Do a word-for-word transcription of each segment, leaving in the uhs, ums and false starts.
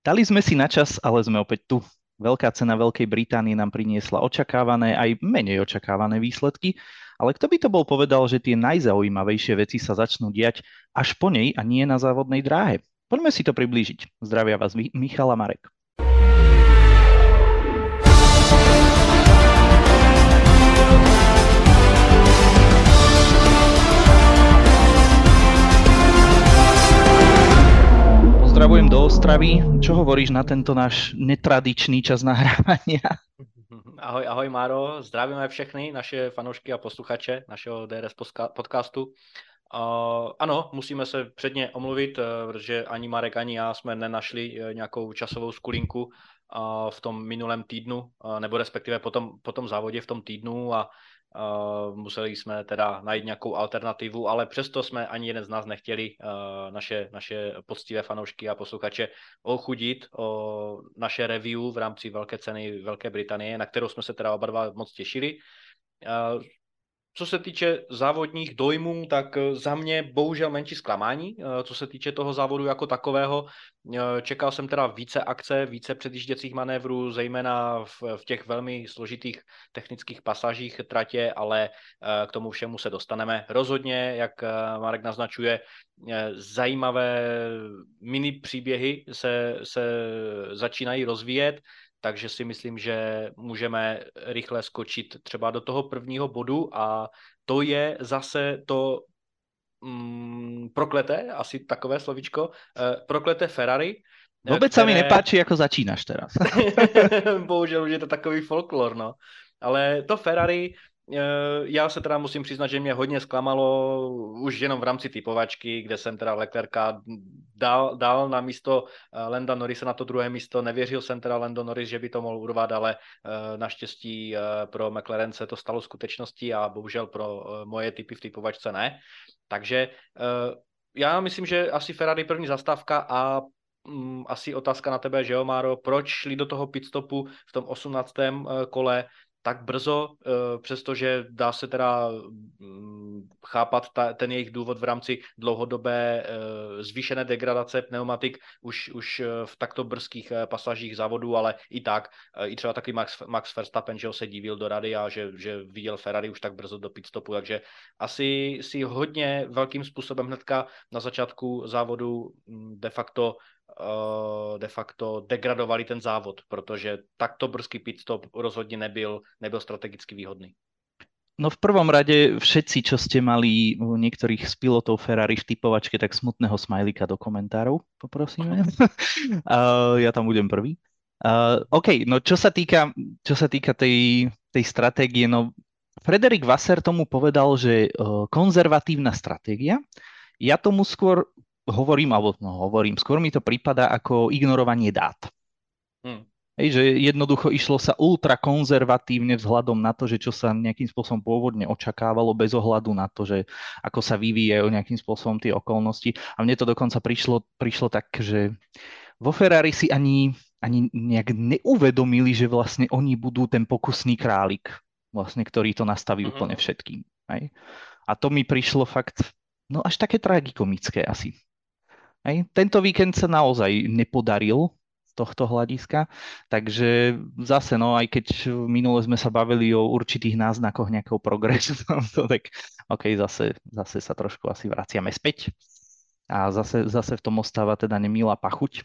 Dali sme si na čas, ale sme opäť tu. Veľká cena Veľkej Británie nám priniesla očakávané aj menej očakávané výsledky, ale kto by to bol povedal, že tie najzaujímavejšie veci sa začnú diať až po nej a nie na závodnej dráhe? Poďme si to priblížiť. Zdravia vás Mi- Michal a Marek. Pozdravujem do Ostravy. Čo hovoríš na tento náš netradičný čas nahrávania? Ahoj, ahoj Máro, zdravíme všechny naše fanoušky a posluchače našeho D R S podcastu. Uh, ano, musíme se předně omluvit, uh, protože ani Marek, ani já jsme nenašli uh, nějakou časovou skulinku uh, v tom minulém týdnu, uh, nebo respektive po tom, po tom závodě v tom týdnu a uh, museli jsme teda najít nějakou alternativu, ale přesto jsme ani jeden z nás nechtěli uh, naše, naše poctivé fanoušky a posluchače ochudit o naše review v rámci Velké ceny Velké Británie, na kterou jsme se teda oba dva moc těšili. Uh, Co se týče závodních dojmů, tak za mě bohužel menší zklamání. Co se týče toho závodu jako takového, čekal jsem teda více akce, více předjížděcích manévrů, zejména v, v těch velmi složitých technických pasážích tratě, ale k tomu všemu se dostaneme. Rozhodně, jak Marek naznačuje, zajímavé mini příběhy se, se začínají rozvíjet. Takže si myslím, že můžeme rychle skočit třeba do toho prvního bodu a to je zase to mm, prokleté, asi takové slovíčko, eh, prokleté Ferrari. Vôbec které... sa mi nepáči, ako začínaš teraz. Bohužel už je to takový folklor, no. Ale to Ferrari, já se teda musím přiznat, že mě hodně zklamalo už jenom v rámci typovačky, kde jsem teda Leclerca dal, dal na místo Landa Norrisa na to druhé místo. Nevěřil jsem teda Lando Norris, že by to mohl urvat, ale naštěstí pro McLaren se to stalo skutečností a bohužel pro moje typy v typovačce ne. Takže já myslím, že asi Ferrari první zastávka a um, asi otázka na tebe, že jo, Máro, proč šli do toho pitstopu v tom osmnáctém kole tak brzo, přestože dá se teda chápat ta, ten jejich důvod v rámci dlouhodobé zvýšené degradace pneumatik už, už v takto brzkých pasažích závodů, ale i tak, i třeba taky Max, Max Verstappen, že ho se divil do rady a že, že viděl Ferrari už tak brzo do pitstopu, takže asi si hodně velkým způsobem hnedka na začátku závodu de facto de facto degradovali ten závod, protože takto brzký pitstop rozhodně nebyl, nebyl strategicky výhodný. No v prvom rade všetci, čo ste mali niektorých z pilotov Ferrari v typovačke, tak smutného smajlika do komentárov, poprosíme. uh, ja tam budem prvý. Uh, OK, no čo sa týka, čo sa týka tej, tej stratégie, no Frederik Vasseur tomu povedal, že uh, konzervatívna stratégia, ja tomu skôr hovorím, alebo no, hovorím, skôr mi to prípada ako ignorovanie dát. Hmm. Hej, že jednoducho išlo sa ultra konzervatívne vzhľadom na to, že čo sa nejakým spôsobom pôvodne očakávalo bez ohľadu na to, že ako sa vyvíjajú nejakým spôsobom tie okolnosti. A mne to dokonca prišlo, prišlo tak, že vo Ferrari si ani, ani nejak neuvedomili, že vlastne oni budú ten pokusný králik, vlastne, ktorý to nastaví úplne všetkým. Hej. A to mi prišlo fakt, no až také tragikomické asi. Hej. Tento víkend sa naozaj nepodaril z tohto hľadiska, takže zase, no aj keď minule sme sa bavili o určitých náznakoch nejakého progresu, tak ok, zase, zase sa trošku asi vraciame späť a zase, zase v tom ostáva teda nemilá pachuť.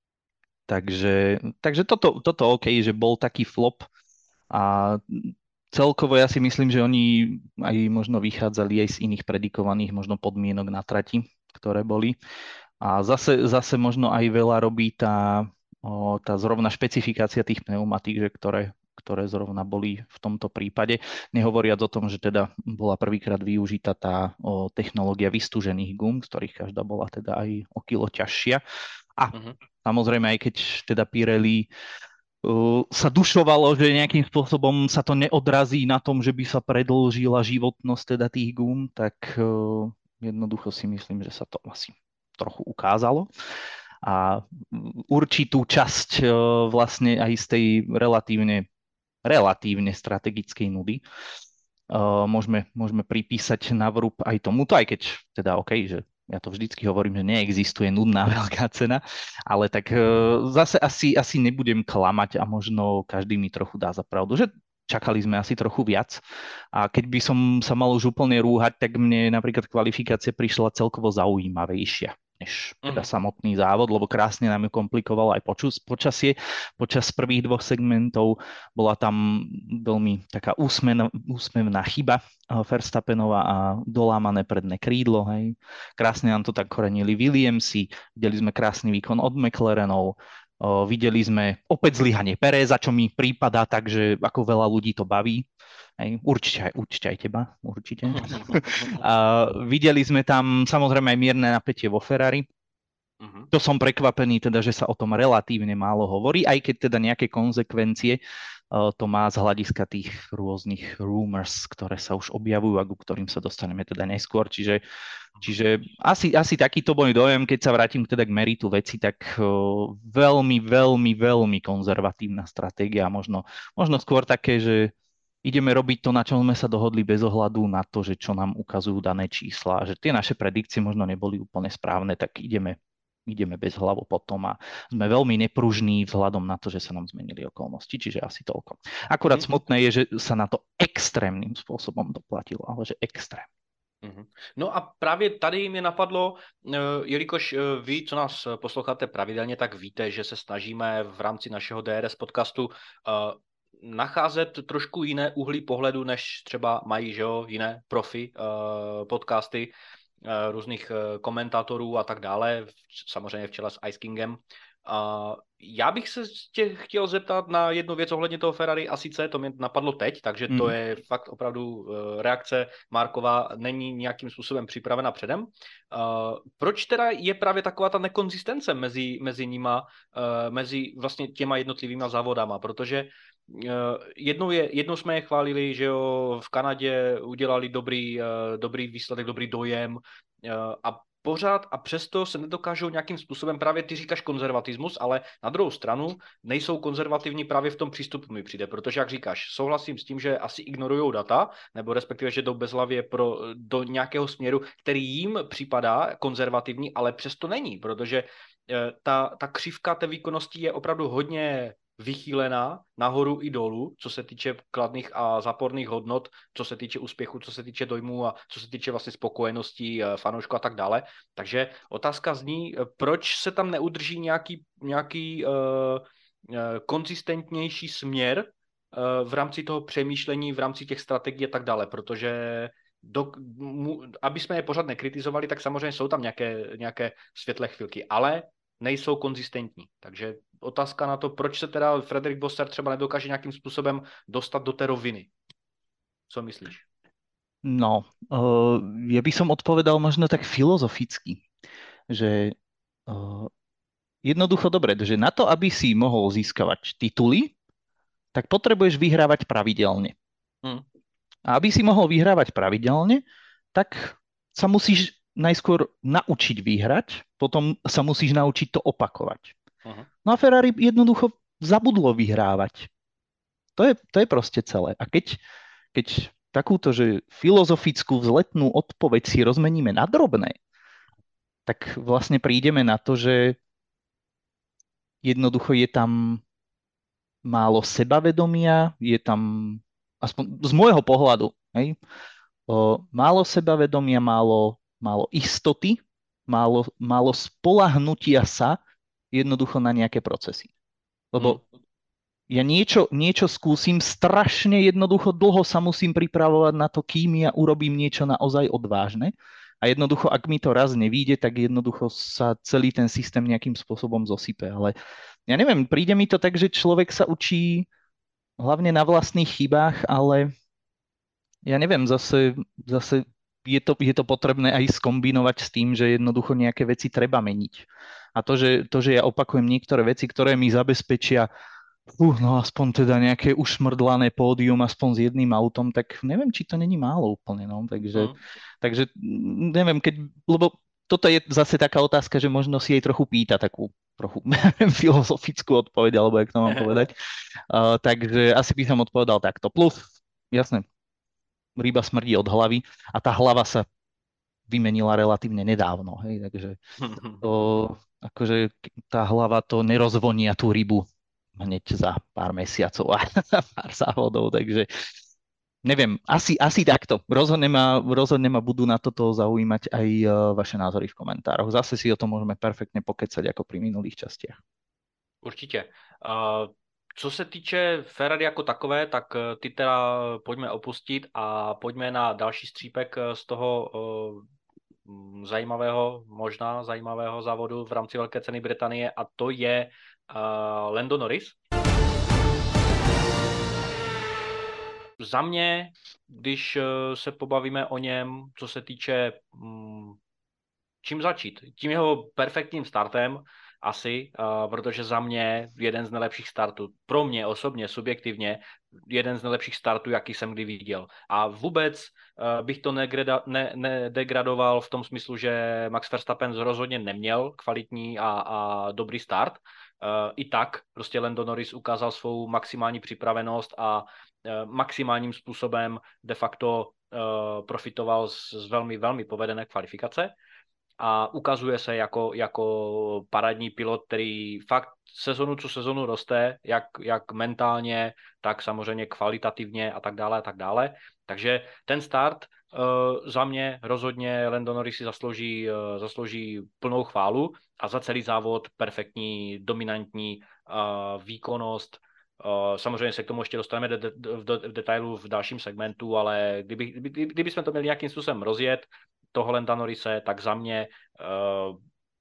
Takže, takže toto, toto ok, že bol taký flop a celkovo ja si myslím, že oni aj možno vychádzali aj z iných predikovaných možno podmienok na trati, ktoré boli. A zase, zase možno aj veľa robí tá, o, tá zrovna špecifikácia tých pneumatík, že ktoré, ktoré zrovna boli v tomto prípade. Nehovoriac o tom, že teda bola prvýkrát využitá tá o, technológia vystúžených gum, z ktorých každá bola teda aj o kilo ťažšia. A uh-huh. samozrejme, aj keď teda Pirelli uh, sa dušovalo, že nejakým spôsobom sa to neodrazí na tom, že by sa predĺžila životnosť teda tých gum, tak uh, jednoducho si myslím, že sa to asi trochu ukázalo a určitú časť vlastne aj z tej relatívne, relatívne strategickej nudy môžeme, môžeme pripísať na vrúb aj tomuto, aj keď teda OK, že ja to vždycky hovorím, že neexistuje nudná veľká cena, ale tak e, zase asi, asi nebudem klamať a možno každý mi trochu dá za pravdu, že čakali sme asi trochu viac. A keď by som sa mal už úplne rúhať, tak mne napríklad kvalifikácia prišla celkovo zaujímavejšia než teda Mhm. samotný závod, lebo krásne nám ju komplikovalo aj počus, počasie. Počas prvých dvoch segmentov bola tam veľmi taká úsmevná, úsmevná chyba eh, Verstappenova a dolámané predné krídlo. Hej. Krásne nám to tak korenili Williamsi, videli sme krásny výkon od McLarenov, o, videli sme opäť zlyhanie Pereza, čo mi prípada tak, že ako veľa ľudí to baví. Hej, určite aj, určite aj teba, určite. A videli sme tam samozrejme aj mierne napätie vo Ferrari. Mhm. To som prekvapený, teda, že sa o tom relatívne málo hovorí, aj keď teda nejaké konzekvencie uh, to má z hľadiska tých rôznych rumors, ktoré sa už objavujú a ku ktorým sa dostaneme teda neskôr. Čiže, čiže asi, asi takýto môj dojem, keď sa vrátim teda k meritu veci, tak uh, veľmi, veľmi, veľmi konzervatívna stratégia, možno, možno skôr také, že ideme robiť to, na čom sme sa dohodli bez ohľadu na to, že čo nám ukazujú dané čísla, že tie naše predikcie možno neboli úplne správne, tak ideme, ideme bez hlavu potom a sme veľmi nepružní vzhľadom na to, že sa nám zmenili okolnosti, čiže asi toľko. Akurát Mhm. smutné je, že sa na to extrémnym spôsobom doplatilo, ale že extrém. Mhm. No a právě tady mě napadlo, eh, jelikož eh, vy, co nás posloucháte pravidelně, tak víte, že se snažíme v rámci našeho D R S podcastu eh, nacházet trošku jiné úhly pohledu, než třeba mají, že jo, jiné profi eh, podcasty eh, různých eh, komentátorů a tak dále, v- samozřejmě v čele s Ice Kingem. A já bych se tě chtěl zeptat na jednu věc ohledně toho Ferrari a sice to mě napadlo teď, takže to Mm. je fakt opravdu eh, reakce Markova není nějakým způsobem připravena předem. Uh, proč teda je právě taková ta nekonzistence mezi, mezi nima, uh, mezi vlastně těma jednotlivýma závodama, protože uh, jednou, je, jednou jsme je chválili, že jo, v Kanadě udělali dobrý, uh, dobrý výsledek, dobrý dojem uh, a pořád a přesto se nedokážou nějakým způsobem, právě ty říkáš konzervatismus, ale na druhou stranu nejsou konzervativní právě v tom přístupu mi přijde, protože jak říkáš, souhlasím s tím, že asi ignorují data, nebo respektive, že jdou bezhlavě pro, do nějakého směru, který jim připadá konzervativní, ale přesto není, protože eh, ta, ta křivka té výkonnosti je opravdu hodně vychýlená nahoru i dolů, co se týče kladných a záporných hodnot, co se týče úspěchu, co se týče dojmů a co se týče vlastně spokojenosti fanoušků a tak dále. Takže otázka zní, proč se tam neudrží nějaký, nějaký uh, uh, konzistentnější směr uh, v rámci toho přemýšlení, v rámci těch strategií a tak dále, protože do, mu, aby jsme je pořád nekritizovali, tak samozřejmě jsou tam nějaké, nějaké světlé chvilky, ale nejsou konzistentní. Takže otázka na to, proč se teda Frederick Vasseur třeba nedokáže nějakým způsobem dostat do té roviny. Co myslíš? No, uh, ja by som odpovedal možno tak filozoficky, že uh, jednoducho dobre, že na to, aby si mohol získavať tituly, tak potrebuješ vyhrávať pravidelne. Hmm. A aby si mohol vyhrávať pravidelne, tak sa musíš najskôr naučiť vyhrať, potom sa musíš naučiť to opakovať. Uh-huh. No a Ferrari jednoducho zabudlo vyhrávať. To je, to je proste celé. A keď, keď takúto, že filozofickú vzletnú odpoveď si rozmeníme na drobné, tak vlastne prídeme na to, že jednoducho je tam málo sebavedomia, je tam, aspoň z môjho pohľadu, hej, o, málo sebavedomia, málo, málo istoty, málo, málo spolahnutia sa jednoducho na nejaké procesy. Lebo Hmm. ja niečo, niečo skúsim, strašne jednoducho dlho sa musím pripravovať na to, kým ja urobím niečo naozaj odvážne. A jednoducho, ak mi to raz nevíde, tak jednoducho sa celý ten systém nejakým spôsobom zosype. Ale ja neviem, príde mi to tak, že človek sa učí hlavne na vlastných chybách, ale ja neviem, zase, zase je to, je to potrebné aj skombinovať s tým, že jednoducho nejaké veci treba meniť. A to, že, to, že ja opakujem niektoré veci, ktoré mi zabezpečia Uh, no aspoň teda nejaké ušmrdlané pódium, aspoň s jedným autom, tak neviem, či to není málo úplne, no. Takže, Hmm. takže mm, neviem, keď, lebo toto je zase taká otázka, že možno si jej trochu pýta takú trochu filozofickú odpoveď, alebo jak to mám povedať. Uh, takže asi by som odpovedal takto. Plus, jasné, ryba smrdí od hlavy a tá hlava sa vymenila relatívne nedávno. Hej, takže to, akože tá hlava to nerozvonia tú rybu hneď za pár mesiacov a pár závodov, takže neviem, asi, asi takto. Rozhodne ma, rozhodne ma budú na toto zaujímať aj eh, vaše názory v komentároch. Zase si o tom môžeme perfektne pokecať ako pri minulých častiach. Určitě. Uh, co se týče Ferrari jako takové, tak eh, ty teda pojďme opustit a pojďme na další střípek eh, z toho uh, zajímavého, možná zajímavého závodu v rámci Velké ceny Británie, a to je uh, Lando Norris. Za mě, když uh, se pobavíme o něm, co se týče um, čím začít? Tím jeho perfektním startem asi, uh, protože za mě jeden z nejlepších startů, pro mě osobně, subjektivně, jeden z nejlepších startů, jaký jsem kdy viděl. A vůbec uh, bych to negreda, ne, nedegradoval v tom smyslu, že Max Verstappen rozhodně neměl kvalitní a, a dobrý start. Uh, I tak prostě Lando Norris ukázal svou maximální připravenost a uh, maximálním způsobem de facto uh, profitoval z, z velmi, velmi povedené kvalifikace. A ukazuje se jako, jako parádní pilot, který fakt sezonu co sezonu roste, jak, jak mentálně, tak samozřejmě kvalitativně a tak dále a tak dále. Takže ten start uh, za mě rozhodně Lando Norris si zaslouží, uh, zaslouží plnou chválu a za celý závod perfektní, dominantní uh, výkonnost. Uh, samozřejmě se k tomu ještě dostaneme de- de- v, de- v detailu v dalším segmentu, ale kdyby, kdyby, kdyby jsme to měli nějakým způsobem rozjet, toho Landa Norrise, tak za mě uh,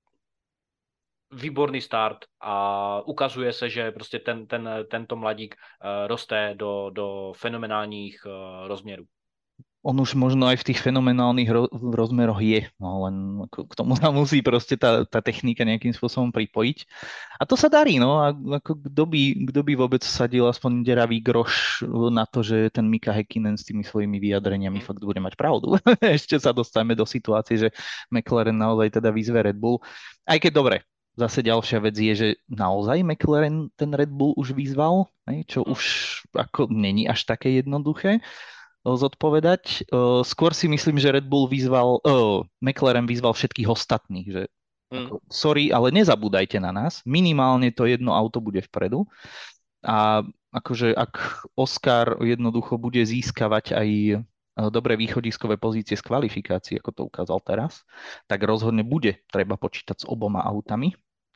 výborný start a ukazuje se, že prostě ten, ten, tento mladík uh, roste do, do fenomenálních uh, rozměrů. On už možno aj v tých fenomenálnych ro- rozmeroch je, no len k tomu sa musí proste tá, tá technika nejakým spôsobom pripojiť. A to sa darí, no a ako kto by, kto by vôbec sadil aspoň deravý groš na to, že ten Mika Häkkinen s tými svojimi vyjadreniami Hmm. fakt bude mať pravdu. Ešte sa dostaneme do situácie, že McLaren naozaj teda vyzve Red Bull. Aj keď dobre, zase ďalšia vec je, že naozaj McLaren ten Red Bull už vyzval, čo už ako není až také jednoduché zodpovedať. Skôr si myslím, že Red Bull vyzval, uh, McLaren vyzval všetkých ostatných, že Mm. ako, sorry, ale nezabúdajte na nás, minimálne to jedno auto bude vpredu a akože ak Oscar jednoducho bude získavať aj dobré východiskové pozície z kvalifikácií, ako to ukázal teraz, tak rozhodne bude treba počítať s oboma autami.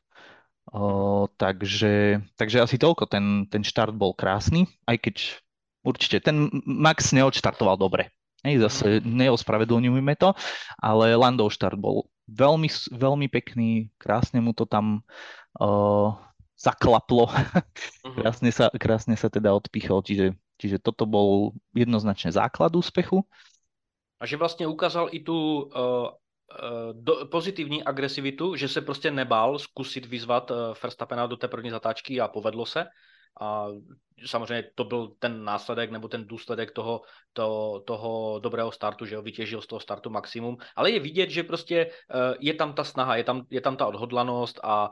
Uh, takže, takže asi toľko, ten, ten štart bol krásny, aj keď určite, ten Max neodštartoval dobre. Hej, zase neospravedlňujeme to, ale Landov štart bol veľmi, veľmi pekný, krásne mu to tam uh, zaklaplo, krásne, sa, krásne sa teda odpichol, čiže, čiže toto bol jednoznačne základ úspechu. A že vlastně ukázal i tu uh, do, pozitivní agresivitu, že se prostě nebál zkusit vyzvat uh, Verstappena do té první zatáčky a povedlo se. A samozřejmě to byl ten následek nebo ten důsledek toho, to, toho dobrého startu, že ho vytěžil z toho startu maximum. Ale je vidět, že prostě uh, je tam ta snaha, je tam, je tam ta odhodlanost a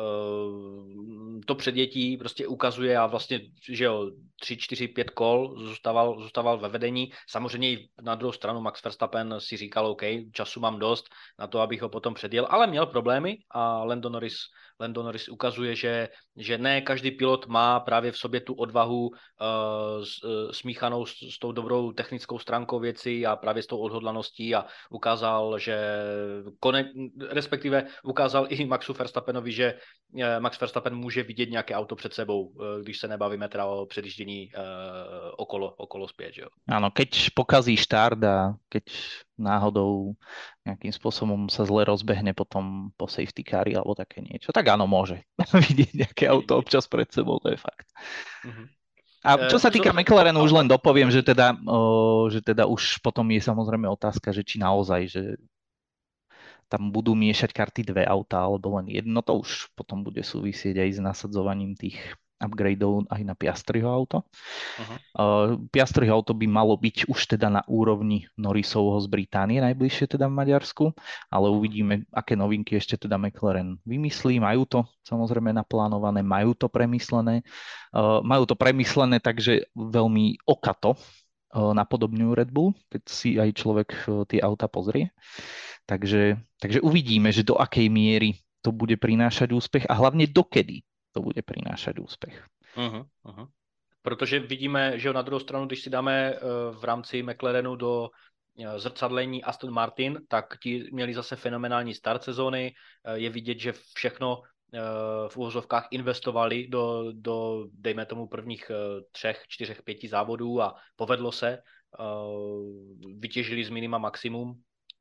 uh, to předjetí prostě ukazuje a vlastně, že jo, tři, čtyři, pět kol zůstával, zůstával ve vedení. Samozřejmě i na druhou stranu Max Verstappen si říkal, OK, času mám dost na to, abych ho potom předjel, ale měl problémy a Lando Norris, Lando Norris ukazuje, že, že ne každý pilot má právě v sobě tu odvahu uh, s, uh, smíchanou s, s tou dobrou technickou stránkou věci a právě s tou odhodlaností a ukázal, že kone, respektive ukázal i Maxu Verstappenovi, že uh, Max Verstappen může vidět nějaké auto před sebou, uh, když se nebavíme teda o předjíždění uh, okolo, okolo zpět. Že jo? Áno, keď pokazí štart a keď náhodou nejakým spôsobom sa zle rozbehne potom po safety cari alebo také niečo, tak áno, môže vidieť nejaké auto občas pred sebou, to je fakt. Uh-huh. A čo sa týka uh, McLarenu, už len dopoviem, že teda, o, že teda už potom je samozrejme otázka, že či naozaj, že tam budú miešať karty dve autá alebo len jedno, to už potom bude súvisieť aj s nasadzovaním tých upgradeov aj na Piastriho auto. Uh-huh. Uh, Piastriho auto by malo byť už teda na úrovni Norrisovho z Británie, najbližšie teda v Maďarsku, ale uvidíme, aké novinky ešte teda McLaren vymyslí. Majú to samozrejme naplánované, majú to premyslené. Uh, majú to premyslené, takže veľmi okato napodobňujú Red Bull, keď si aj človek tie auta pozrie. Takže, takže uvidíme, že do akej miery to bude prinášať úspech a hlavne dokedy to bude prinášať úspech. Uh-huh, uh-huh. Protože vidíme, že na druhou stranu, když si dáme v rámci McLarenu do zrcadlení Aston Martin, tak ti měli zase fenomenální start sezóny. Je vidět, že všechno v uvozovkách investovali do, do, dejme tomu, prvních třech, čtyřech, pěti závodů a povedlo se. Vytěžili z minima maximum,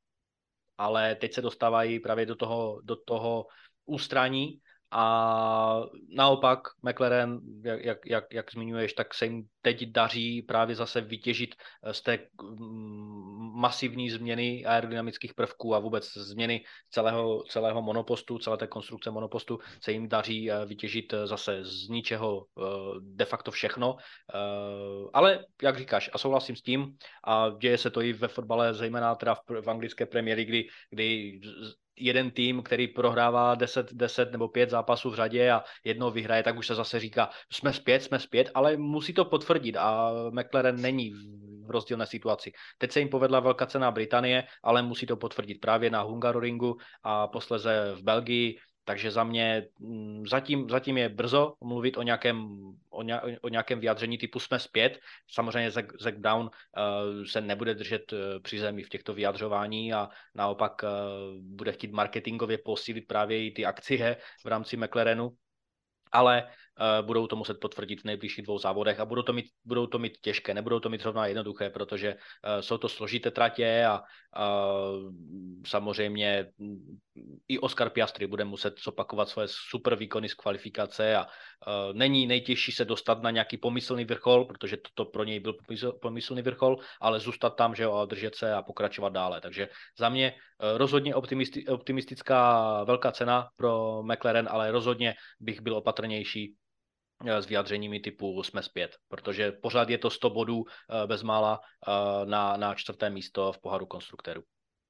ale teď se dostávají právě do toho, do toho ústraní. A naopak McLaren, jak, jak, jak, jak zmiňuješ, tak se jim teď daří právě zase vytěžit z té masivní změny aerodynamických prvků a vůbec změny celého, celého monopostu, celé té konstrukce monopostu se jim daří vytěžit zase z ničeho de facto všechno. Ale jak říkáš, a souhlasím s tím, a děje se to i ve fotbale, zejména teda v, v anglické Premier League, kdy, kdy jeden tým, který prohrává deset, deset nebo pět zápasů v řadě a jednou vyhraje, tak už se zase říká, jsme zpět, jsme zpět, ale musí to potvrdit a McLaren není v rozdílné situaci. Teď se jim povedla Velká cena Británie, ale musí to potvrdit právě na Hungaroringu a posleze v Belgii. Takže za mě zatím, zatím je brzo mluvit o nějakém, o, ně, o nějakém vyjádření typu jsme zpět. Samozřejmě Zac, Zac Brown uh, se nebude držet uh, při zemi v těchto vyjadřování a naopak uh, bude chtít marketingově posílit právě i ty akcie v rámci McLarenu. Ale uh, budou to muset potvrdit v nejbližších dvou závodech a budou to mít, budou to mít těžké, nebudou to mít zrovna jednoduché, protože uh, jsou to složité tratě a uh, samozřejmě i Oscar Piastri bude muset zopakovat svoje super výkony z kvalifikace a uh, není nejtěžší se dostat na nějaký pomyslný vrchol, protože toto pro něj byl pomyslný vrchol, ale zůstat tam, že jo, a držet se a pokračovat dále. Takže za mě uh, rozhodně optimisti- optimistická velká cena pro McLaren, ale rozhodně bych byl opatrnější s vyjádřeními typu jsme zpět, protože pořád je to sto bodů bezmála na, na čtvrté místo v poháru konstruktérů.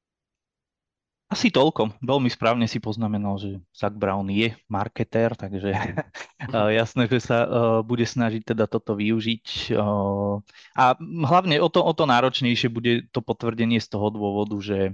Asi toľko. Veľmi správne si poznamenal, že Zac Brown je marketér, takže jasné, že sa bude snažiť teda toto využiť. A hlavne o to, o to náročnejšie bude to potvrdenie z toho dôvodu, že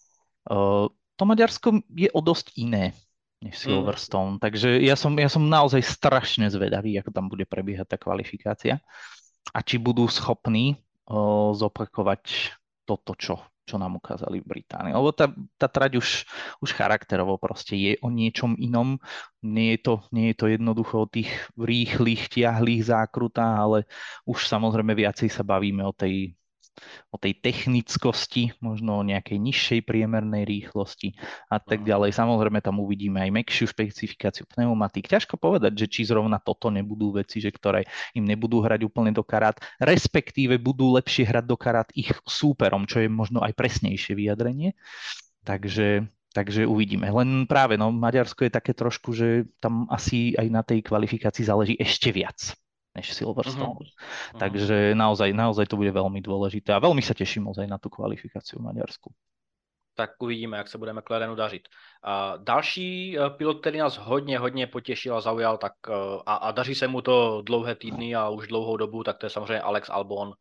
to Maďarsko je o dosť iné než Silverstone. Mm. Takže ja som, ja som naozaj strašne zvedavý, ako tam bude prebiehať tá kvalifikácia. A či budú schopní zopakovať toto, čo čo nám ukázali v Británii. Lebo tá, tá trať už, už charakterovo proste je o niečom inom. Nie je to, nie je to jednoducho o tých rýchlych, tiahlých zákrutách, ale už samozrejme viacej sa bavíme o tej, o tej technickosti, možno o nejakej nižšej priemernej rýchlosti a tak ďalej. Samozrejme tam uvidíme aj mäkšiu špecifikáciu pneumatík. Ťažko povedať, že či zrovna toto nebudú veci, že ktoré im nebudú hrať úplne do karát, respektíve budú lepšie hrať do karát ich súperom, čo je možno aj presnejšie vyjadrenie. Takže Takže uvidíme. Len práve, no, Maďarsko je také trošku, že tam asi aj na tej kvalifikácii záleží ešte viac než Silverstone. Uh-huh. Takže naozaj, naozaj to bude veľmi dôležité a veľmi sa teším ozaj na tú kvalifikáciu v Maďarsku. Tak uvidíme, jak se bude McLarenu dařit. Uh, další uh, pilot, který nás hodně, hodně potěšil a zaujal, tak, uh, a, a daří se mu to dlouhé týdny a už dlouhou dobu, tak to je samozřejmě Alex Albon.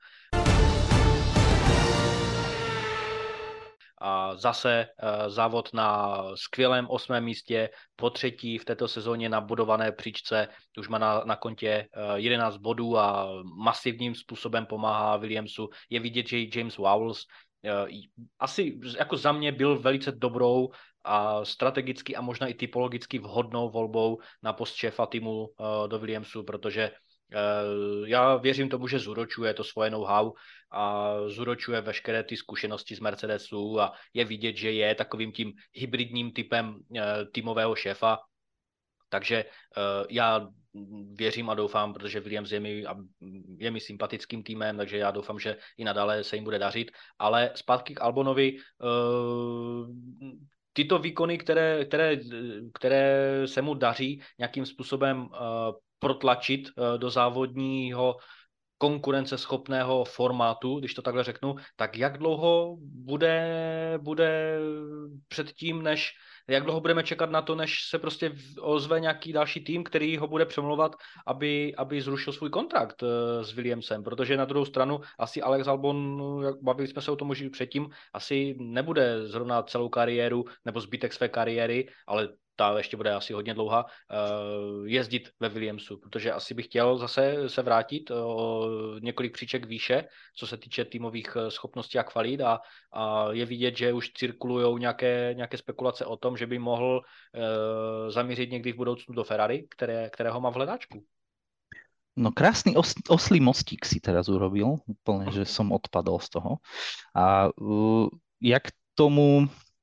A zase uh, závod na skvělém osmém místě, po třetí v této sezóně na bodované příčce, už má na, na kontě uh, jedenáct bodů a masivním způsobem pomáhá Williamsu. Je vidět, že i James Vowles uh, asi jako za mě byl velice dobrou a strategicky a možná i typologicky vhodnou volbou na post šéfa týmu uh, do Williamsu, protože Uh, já věřím tomu, že zúročuje to svoje know-how a zúročuje veškeré ty zkušenosti z Mercedesu a je vidět, že je takovým tím hybridním typem uh, týmového šéfa. Takže uh, já věřím a doufám, protože Williams je mi, je mi sympatickým týmem, takže já doufám, že i nadále se jim bude dařit. Ale zpátky k Albonovi, uh, tyto výkony, které, které, které se mu daří nějakým způsobem uh, protlačit do závodního konkurenceschopného formátu, když to takhle řeknu, tak jak dlouho bude, bude před tím, než, Jak dlouho budeme čekat na to, než se prostě ozve nějaký další tým, který ho bude přemlouvat, aby, aby zrušil svůj kontrakt uh, s Williamsem, protože na druhou stranu asi Alex Albon, jak bavili jsme se o tom už předtím, asi nebude zrovna celou kariéru nebo zbytek své kariéry, ale ta ještě bude asi hodně dlouhá, jezdit ve Williamsu, protože asi bych chtěl zase se vrátit o několik příček výše, co se týče týmových schopností a kvalit a, a je vidět, že už cirkulují nějaké, nějaké spekulace o tom, že by mohl uh, zamířit někdy v budoucnu do Ferrari, které, kterého má v hledáčku. No krásny os, oslý mostík si teraz urobil, úplne, že som odpadol z toho. A uh, jak tomu,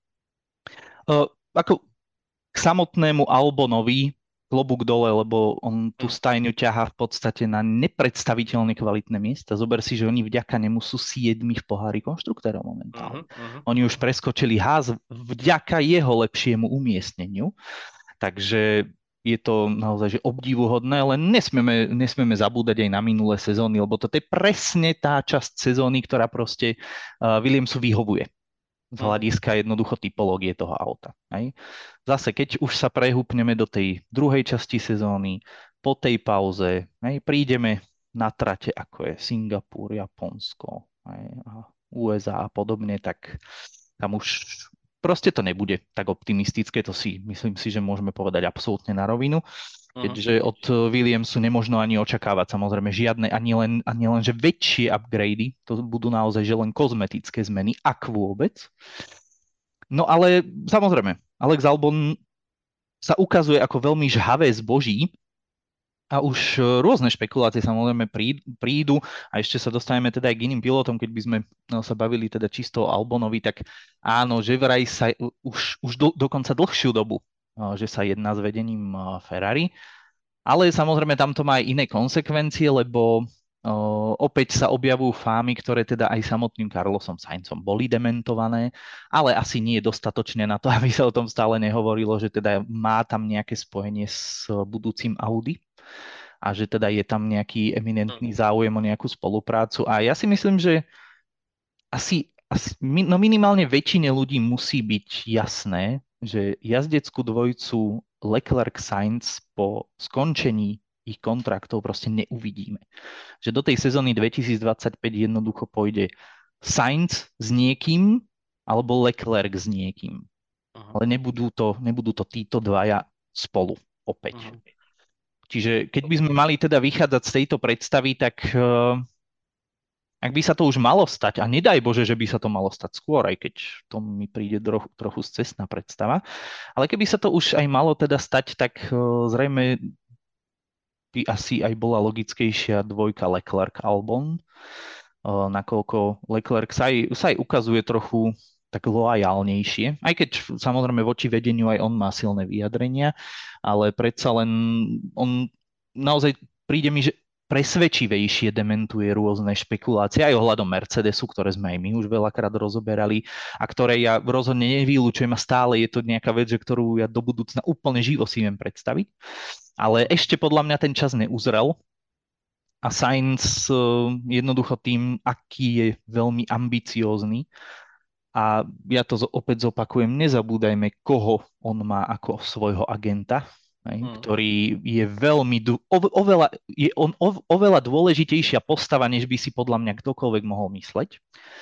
uh, ako k samotnému Albonovi klobúk dole, lebo on tú stajňu ťahá v podstate na nepredstaviteľne kvalitné miesta. Zober si, že oni vďaka nemu sú siedmi v pohári konštruktérov momentálne. Uh-huh, uh-huh. Oni už preskočili Haas vďaka jeho lepšiemu umiestneniu. Takže je to naozaj že obdivuhodné, ale nesmieme, nesmieme zabúdať aj na minulé sezóny, lebo to je presne tá časť sezóny, ktorá proste uh, Williamsu vyhovuje z hľadiska jednoducho typológie toho auta. Hej. Zase, keď už sa prehúpneme do tej druhej časti sezóny, po tej pauze, hej, prídeme na trate, ako je Singapur, Japonsko, hej, a ú es á a podobne, tak tam už proste to nebude tak optimistické, to si myslím si, že môžeme povedať absolútne na rovinu. Keďže od Williamsu nemožno ani očakávať samozrejme žiadne, ani len, ani len že väčšie upgrady, to budú naozaj že len kozmetické zmeny, ak vôbec. No ale samozrejme, Alex Albon sa ukazuje ako veľmi žhavé zboží a už rôzne špekulácie samozrejme prídu a ešte sa dostaneme teda aj k iným pilotom, keď by sme sa bavili teda čisto o Albonovi, tak áno, že vraj sa už, už do, dokonca dlhšiu dobu že sa jedná s vedením Ferrari. Ale samozrejme tam to má aj iné konsekvencie, lebo uh, opäť sa objavujú fámy, ktoré teda aj samotným Carlosom Sainzom boli dementované, ale asi nie dostatočne na to, aby sa o tom stále nehovorilo, že teda má tam nejaké spojenie s budúcim Audi a že teda je tam nejaký eminentný záujem o nejakú spoluprácu. A ja si myslím, že asi, asi no minimálne väčšine ľudí musí byť jasné, že jazdeckú dvojicu Leclerc-Sainz po skončení ich kontraktov proste neuvidíme. Že do tej sezóny dvetisícdvadsaťpäť jednoducho pôjde Sainz s niekým alebo Leclerc s niekým. Aha. Ale nebudú to, nebudú to títo dvaja spolu opäť. Aha. Čiže keď by sme mali teda vychádzať z tejto predstavy, tak uh, ak by sa to už malo stať, a nedaj Bože, že by sa to malo stať skôr, aj keď to mi príde trochu, trochu scestná predstava, ale keby sa to už aj malo teda stať, tak uh, zrejme by asi aj bola logickejšia dvojka Leclerc-Albon, uh, nakoľko Leclerc sa aj, sa aj ukazuje trochu tak loajálnejšie, aj keď samozrejme voči vedeniu aj on má silné vyjadrenia, ale predsa len on naozaj príde mi, že presvedčivejšie dementuje rôzne špekulácie aj ohľadom Mercedesu, ktoré sme aj my už veľakrát rozoberali a ktoré ja rozhodne nevylúčujem a stále je to nejaká vec, ktorú ja do budúcna úplne živo si viem predstaviť. Ale ešte podľa mňa ten čas neuzrel a Sainz jednoducho tým, aký je veľmi ambiciózny, a ja to opäť zopakujem, nezabúdajme, koho on má ako svojho agenta, hej, hmm. ktorý je veľmi, oveľa, je on oveľa dôležitejšia postava, než by si podľa mňa ktokoľvek mohol mysleť.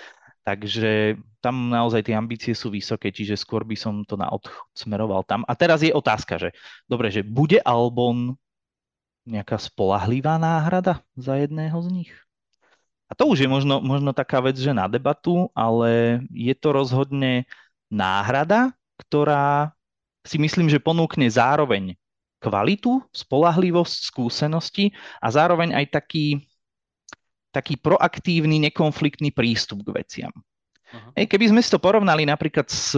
Takže tam naozaj tie ambície sú vysoké, čiže skôr by som to na odchod smeroval tam. A teraz je otázka, že dobre, že bude Albon nejaká spolahlivá náhrada za jedného z nich? A to už je možno, možno taká vec, že na debatu, ale je to rozhodne náhrada, ktorá si myslím, že ponúkne zároveň kvalitu, spolahlivosť, skúsenosti a zároveň aj taký, taký proaktívny, nekonfliktný prístup k veciam. Uh-huh. Ej, keby sme si to porovnali napríklad s,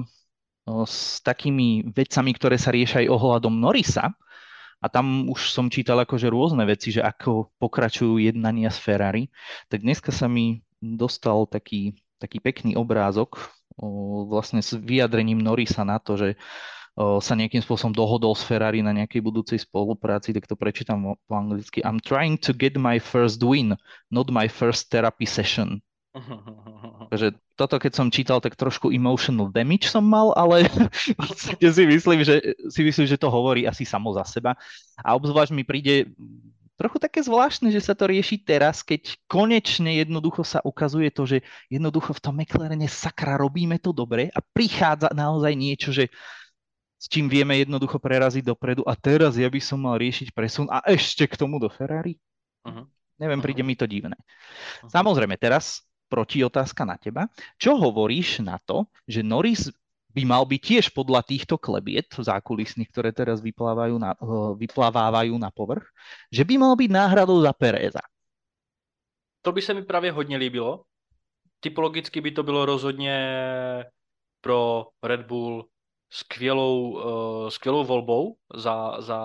s takými vecami, ktoré sa riešia aj ohľadom Norrisa, a tam už som čítal akože rôzne veci, že ako pokračujú jednania s Ferrari, tak dneska sa mi dostal taký, taký pekný obrázok o, vlastne s vyjadrením Norrisa na to, že o, sa nejakým spôsobom dohodol s Ferrari na nejakej budúcej spolupráci, tak to prečítam po anglicky. I'm trying to get my first win, not my first therapy session. Takže toto, keď som čítal, tak trošku emotional damage som mal, ale v podstate si myslím, že, si myslím, že to hovorí asi samo za seba. A obzvlášť mi príde trochu také zvláštne, že sa to rieši teraz, keď konečne jednoducho sa ukazuje to, že jednoducho v tom McLarene sakra robíme to dobre a prichádza naozaj niečo, že s čím vieme jednoducho preraziť dopredu a teraz ja by som mal riešiť presun a ešte k tomu do Ferrari? Uh-huh. Neviem, Uh-huh. príde mi to divné. Samozrejme, teraz proti otázka na teba. Čo hovoríš na to, že Norris by mal byť tiež podľa týchto klebiet zákulisných, ktoré teraz vyplávajú na, vyplávajú na povrch, že by mal byť náhradou za Pereza? To by se mi právě hodně líbilo. Typologicky by to bylo rozhodně pro Red Bull skvělou, uh, skvělou volbou za, za,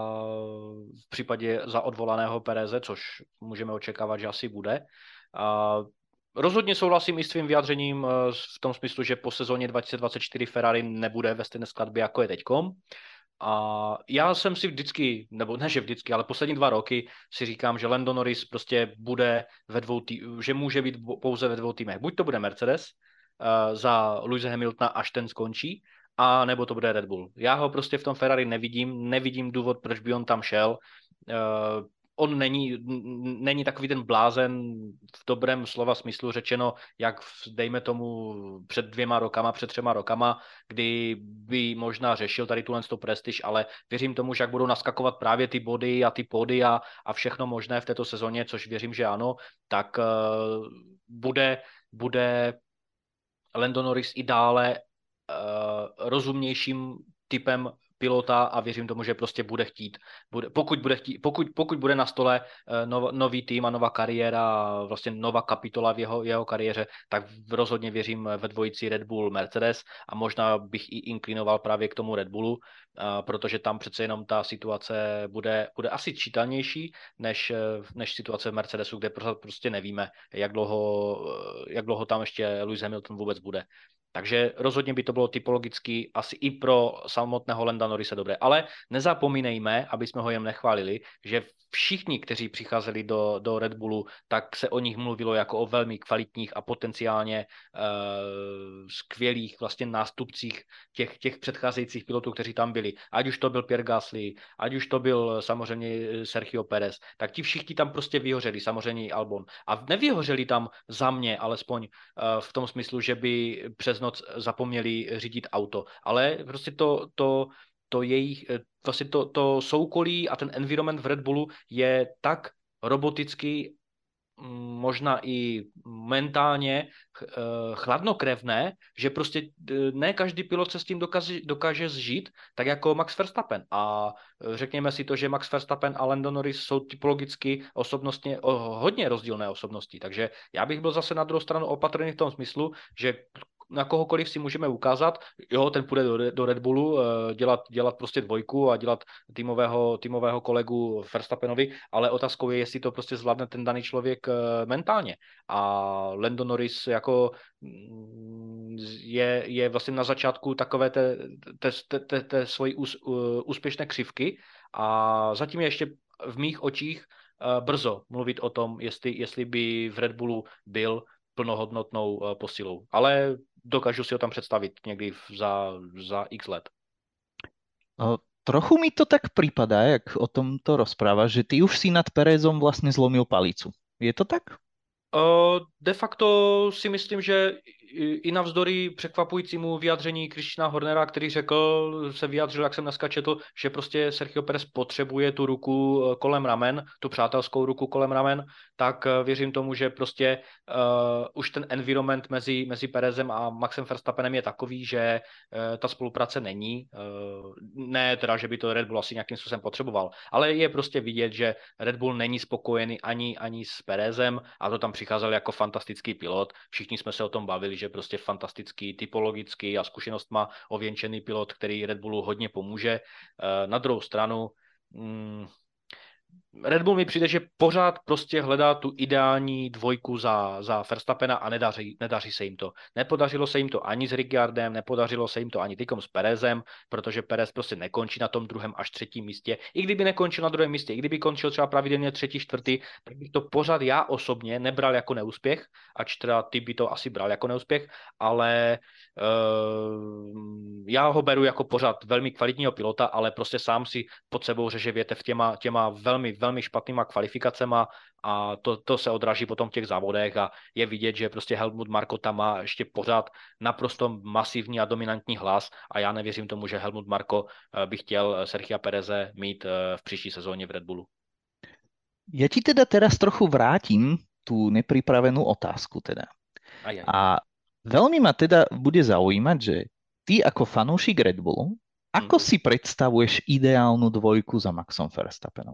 v případě za odvolaného Pereze, což můžeme očekávat, že asi bude. Uh, rozhodně souhlasím i s tvým vyjádřením uh, v tom smyslu, že po sezóně dva tisíce dvacet čtyři Ferrari nebude ve stejné skladbě, jako je teďkom. A já jsem si vždycky, nebo ne, že vždycky, ale poslední dva roky si říkám, že Lando Norris prostě bude ve dvou tý, že může být pouze ve dvou týmech. Buď to bude Mercedes uh, za Lewise Hamiltona, až ten skončí, a nebo to bude Red Bull. Já ho prostě v tom Ferrari nevidím, nevidím důvod, proč by on tam šel. Uh, on není, není takový ten blázen v dobrém slova smyslu řečeno, jak v, dejme tomu před dvěma rokama, před třema rokama, kdy by možná řešil tady tuhle prestiž, ale věřím tomu, že jak budou naskakovat právě ty body a ty pódy a, a všechno možné v této sezóně, což věřím, že ano, tak uh, bude, bude Lando Norris i dále uh, rozumnějším typem pilota a věřím tomu, že prostě bude chtít. Bude, pokud, bude chtít pokud, pokud bude na stole uh, nov, nový tým a nová kariéra a vlastně nová kapitola v jeho, jeho kariéře, tak rozhodně věřím ve dvojici Red Bull Mercedes a možná bych i inklinoval právě k tomu Red Bullu, uh, protože tam přece jenom ta situace bude, bude asi čitelnější než, než situace v Mercedesu, kde prostě nevíme, jak dlouho, jak dlouho tam ještě Lewis Hamilton vůbec bude. Takže rozhodně by to bylo typologicky asi i pro samotného Landa Norrise dobré. Ale nezapomínejme, aby jsme ho jen nechválili, že všichni, kteří přicházeli do, do Red Bullu, tak se o nich mluvilo jako o velmi kvalitních a potenciálně uh, skvělých vlastně nástupcích těch, těch předcházejících pilotů, kteří tam byli. Ať už to byl Pierre Gasly, ať už to byl samozřejmě Sergio Perez, tak ti všichni tam prostě vyhořeli, samozřejmě i Albon. A nevyhořeli tam za mě, alespoň uh, v tom smyslu, že by přes noc zapomněli řídit auto. Ale prostě to, to, to jejich, vlastně to, to soukolí a ten environment v Red Bullu je tak roboticky, možná i mentálně chladnokrevné, že prostě ne každý pilot se s tím dokáže, dokáže zžít, tak jako Max Verstappen. A řekněme si to, že Max Verstappen a Lando Norris jsou typologicky osobnostně hodně rozdílné osobnosti. Takže já bych byl zase na druhou stranu opatrný v tom smyslu, že na kohokoliv si můžeme ukázat, jo, ten půjde do, do Red Bullu dělat, dělat prostě dvojku a dělat týmového, týmového kolegu Verstappenovi, ale otázkou je, jestli to prostě zvládne ten daný člověk mentálně. A Lando Norris jako je, je vlastně na začátku takové té, té, té, té, té svojí ús, úspěšné křivky a zatím je ještě v mých očích brzo mluvit o tom, jestli, jestli by v Red Bullu byl plnohodnotnou posilou. Ale dokážu si ho tam představit někdy za, za x let. O, trochu mi to tak prípada, jak o tomto rozprávaš, že ty už si nad Perezom vlastne zlomil palicu. Je to tak? O, de facto si myslím, že i navzdory překvapujícímu vyjádření Christiana Hornera, který řekl, se vyjádřil, jak jsem dneska četl, že prostě Sergio Perez potřebuje tu ruku kolem ramen, tu přátelskou ruku kolem ramen, tak věřím tomu, že prostě uh, už ten environment mezi, mezi Perezem a Maxem Verstappenem je takový, že uh, ta spolupráce není. Uh, ne teda, že by to Red Bull asi nějakým způsobem potřeboval, ale je prostě vidět, že Red Bull není spokojený ani, ani s Perezem a to tam přicházel jako fantastický pilot. Všichni jsme se o tom bavili, že prostě fantastický, typologický a zkušenost má ověnčený pilot, který Red Bullu hodně pomůže. Na druhou stranu, Red Bull mi přijde, že pořád prostě hledá tu ideální dvojku za, za Verstappena a nedaří, nedaří se jim to. Nepodařilo se jim to ani s Ricciardem, nepodařilo se jim to ani tykom s Perezem, protože Perez prostě nekončí na tom druhém až třetím místě. I kdyby nekončil na druhém místě, i kdyby končil třeba pravidelně třetí, čtvrtý, tak bych to pořád já osobně nebral jako neúspěch, ač teda ty by to asi bral jako neúspěch, ale uh, já ho beru jako pořád velmi kvalitního pilota, ale prostě sám si pod sebou řeže větev těma, těma velmi, velmi špatnýma kvalifikacema a to, to se odráží potom v těch závodech a je vidět, že prostě Helmut Marko tam má ještě pořád naprosto masivní a dominantní hlas a já nevěřím tomu, že Helmut Marko by chtěl Sergia Pereze mít v příští sezóně v Red Bullu. Ja ti teda teraz trochu vrátim tú nepripravenú otázku teda. Aj, aj. A veľmi ma teda bude zaujímať, že ty ako fanúšik Red Bullu, ako Hmm. si predstavuješ ideálnu dvojku za Maxom Verstappenom?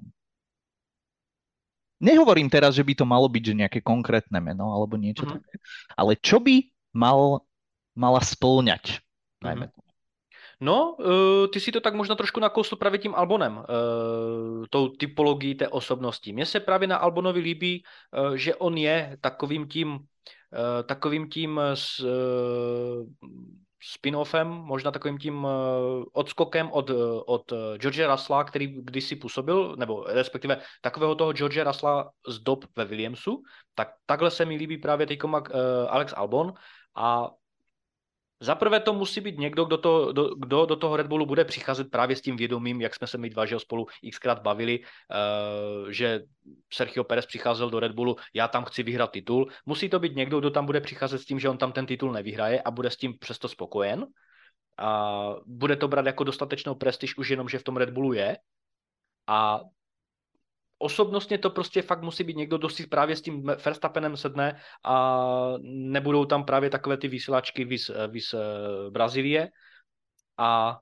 Nehovorím teraz, že by to malo byť že nejaké konkrétne meno alebo niečo Mhm. také, ale čo by mal, mala spĺňať? Najmä. Mhm. No, uh, ty si to tak možná trošku nakousl právě tím Albonem, uh, tou typologií té osobnosti. Mně se právě na Albonovi líbí, uh, že on je takovým tím, uh, takovým tím s, uh, spin-offem, možná takovým tím uh, odskokem od, od George Russella, který kdysi působil, nebo respektive takového toho George Russella z dob ve Williamsu, tak takhle se mi líbí právě teďko uh, Alex Albon a zaprvé to musí být někdo, kdo, to, do, kdo do toho Red Bullu bude přicházet právě s tím vědomím, jak jsme se my dva že spolu xkrát bavili, uh, že Sergio Perez přicházel do Red Bullu, já tam chci vyhrát titul. Musí to být někdo, kdo tam bude přicházet s tím, že on tam ten titul nevyhraje a bude s tím přesto spokojen. A bude to brát jako dostatečnou prestiž už jenom, že v tom Red Bullu je. A osobnostně to prostě fakt musí být někdo, kdo si právě s tím Verstappenem sedne a nebudou tam právě takové ty vysílačky vis, vis Brazílie. A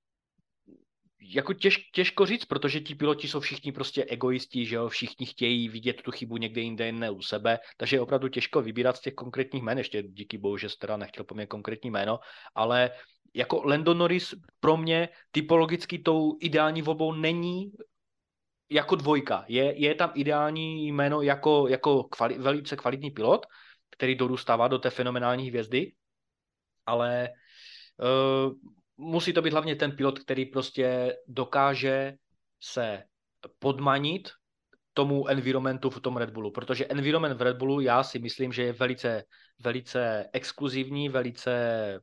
jako těž, těžko říct, protože ti piloti jsou všichni prostě egoisti, že jo, všichni chtějí vidět tu chybu někde jinde, ne u sebe, takže je opravdu těžko vybírat z těch konkrétních jmen, ještě díky bohu, že jste teda nechtěl po mně konkrétní jméno, ale jako Lando Norris pro mě typologicky tou ideální volbou není jako dvojka. Je, je tam ideální jméno jako, jako kvali, velice kvalitní pilot, který dorůstává do té fenomenální hvězdy, ale uh, musí to být hlavně ten pilot, který prostě dokáže se podmanit tomu environmentu v tom Red Bullu, protože environment v Red Bullu já si myslím, že je velice, velice exkluzivní, velice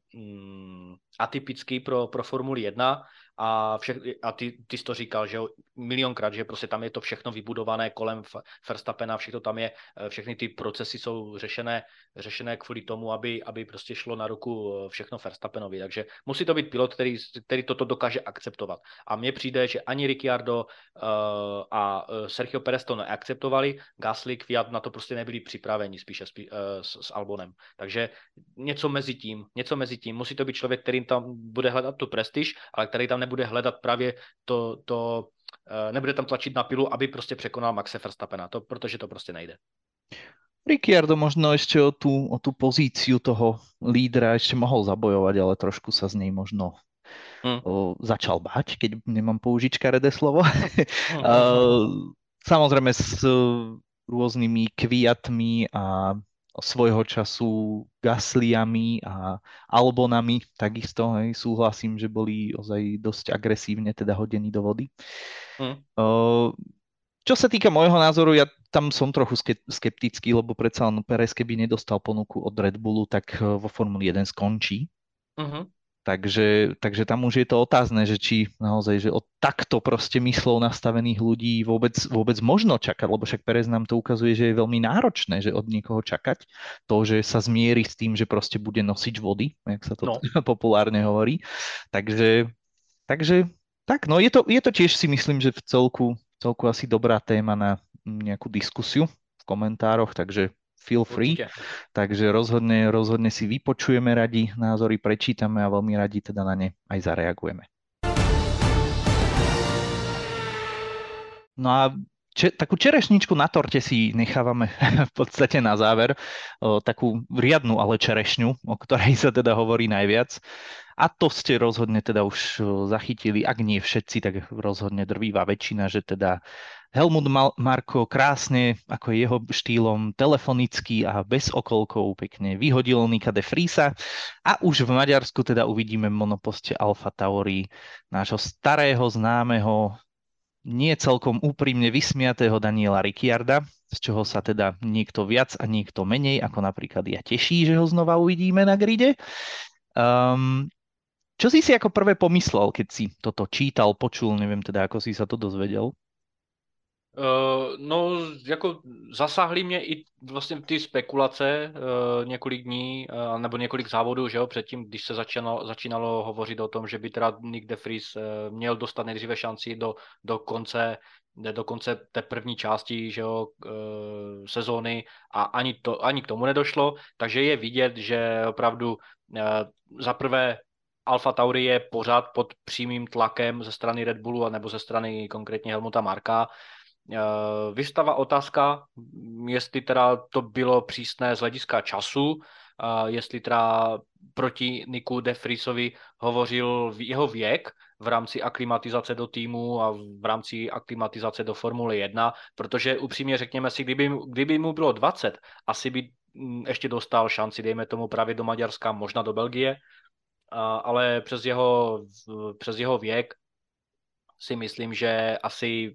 mm, atypický pro, pro Formuli jedna a, vše, a ty, ty jsi to říkal, že milionkrát, že prostě tam je to všechno vybudované kolem Verstappena, všechno tam je, všechny ty procesy jsou řešené, řešené kvůli tomu, aby, aby prostě šlo na ruku všechno Verstappenovi, takže musí to být pilot, který, který toto dokáže akceptovat. A mně přijde, že ani Ricciardo uh, a Sergio Perez to neakceptovali, Gasly, Kvyat na to prostě nebyli připraveni spíše spí, uh, s, s Albonem. Takže něco mezi tím, něco mezi tím. Musí to být člověk, který tam bude hledat tu prestiž, ale který tam nebude hledat právě to, to uh, nebude tam tlačit na pilu, aby prostě překonal Maxe Verstappena, to, protože to prostě nejde. Ricciardo možno ešte o tú, o tú pozíciu toho lídra ešte mohol zabojovať, ale trošku sa z nej možno hmm. o, začal báť, keď nemám použiť škaredé slovo. Hmm. uh, samozrejme s rôznymi kviatmi a svojho času Gaslyami a Albonami takisto, hej, súhlasím, že boli ozaj dosť agresívne teda hodení do vody. Hmm. Uh, Čo sa týka môjho názoru, ja tam som trochu skeptický, lebo predsa len Perez, keby nedostal ponuku od Red Bullu, tak vo Formuli jeden skončí. Uh-huh. Takže, takže tam už je to otázne, že či naozaj, že od takto proste myslou nastavených ľudí vôbec, vôbec možno čakať, lebo však Perez nám to ukazuje, že je veľmi náročné, že od niekoho čakať to, že sa zmierí s tým, že proste bude nosič vody, jak sa to no. populárne hovorí. Takže, takže tak, no je to, je to tiež si myslím, že v celku celku asi dobrá téma na nejakú diskusiu v komentároch, takže feel free. Určite. Takže rozhodne, rozhodne si vypočujeme radi, názory prečítame a veľmi radi teda na ne aj zareagujeme. No a če, takú čerešničku na torte si nechávame v podstate na záver. O, takú riadnu, ale čerešňu, o ktorej sa teda hovorí najviac. A to ste rozhodne teda už zachytili, ak nie všetci, tak rozhodne drvivá väčšina, že teda Helmut Mal- Marko krásne, ako je jeho štýlom, telefonicky a bez okolkov pekne vyhodil Nika de Vriesa a už v Maďarsku teda uvidíme v monoposte Alfa Tauri nášho starého známeho, nie celkom úprimne vysmiatého Daniela Ricciarda, z čoho sa teda niekto viac a niekto menej, ako napríklad ja, teší, že ho znova uvidíme na gride. Um, čo si si ako prvé pomyslel, keď si toto čítal, počul, neviem teda, ako si sa to dozvedel? Uh, no, jako zasáhly mě i vlastně ty spekulace uh, několik dní, uh, nebo několik závodů, že jo, předtím, když se začínalo, začínalo hovořit o tom, že by teda Nick de Vries uh, měl dostat nejdříve šanci do, do konce do konce té první části, že jo, uh, sezóny a ani, to, ani k tomu nedošlo, takže je vidět, že opravdu uh, za prvé Alfa Tauri je pořád pod přímým tlakem ze strany Red Bullu nebo ze strany konkrétně Helmuta Marka. Vystává otázka, jestli teda to bylo přísné z hlediska času, jestli teda proti Niku de Vriesovi hovořil jeho věk v rámci aklimatizace do týmu a v rámci aklimatizace do Formule jedna, protože upřímně řekněme si, kdyby, kdyby mu bylo dvacet, asi by ještě dostal šanci, dejme tomu právě do Maďarska, možná do Belgie, ale přes jeho, přes jeho věk si myslím, že asi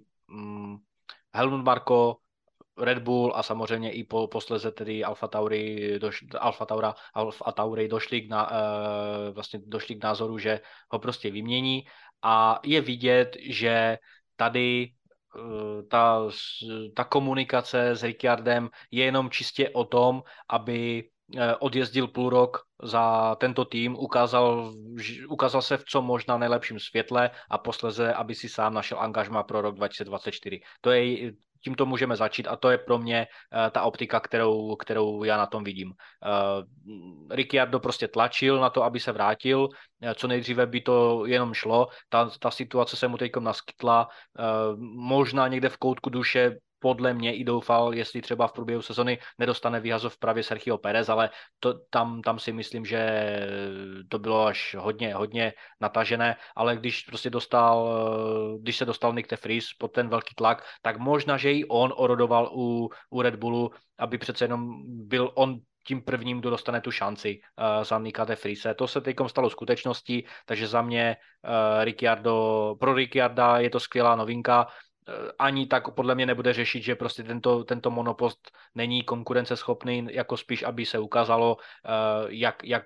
Helmut Marko, Red Bull a samozřejmě i po, posleze tedy Alfa Tauri, doš, Alfa Taura, Alfa Tauri došli k, na, uh, vlastně došli k názoru, že ho prostě vymění a je vidět, že tady uh, ta, ta komunikace s Ricciardem je jenom čistě o tom, aby odjezdil půl rok za tento tým, ukázal, ukázal se v co možná nejlepším světle a posleze, aby si sám našel angažma pro rok dva tisíce dvacet čtyři. To je, tímto můžeme začít a to je pro mě uh, ta optika, kterou, kterou já na tom vidím. Uh, Ricciardo prostě tlačil na to, aby se vrátil, uh, co nejdříve by to jenom šlo, ta, ta situace se mu teďkom naskytla, uh, možná někde v koutku duše podle mě i doufal, jestli třeba v průběhu sezony nedostane výhazov právě Sergio Pérez, ale to, tam, tam si myslím, že to bylo až hodně, hodně natažené, ale když prostě dostal, když se dostal Nick de Vries pod ten velký tlak, tak možná, že i on orodoval u, u Red Bullu, aby přece jenom byl on tím prvním, kdo dostane tu šanci uh, za Nicka de Vriese. To se teďkom stalo skutečností, takže za mě uh, Ricciardo, pro Ricciarda je to skvělá novinka, ani tak podle mě nebude řešit, že prostě tento, tento monopost není konkurenceschopný, jako spíš, aby se ukázalo, jak, jak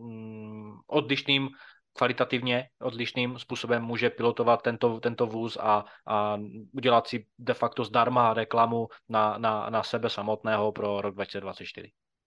odlišným, kvalitativně odlišným způsobem může pilotovat tento, tento vůz a, a udělat si de facto zdarma reklamu na, na, na sebe samotného pro rok dva tisíce dvacet čtyři.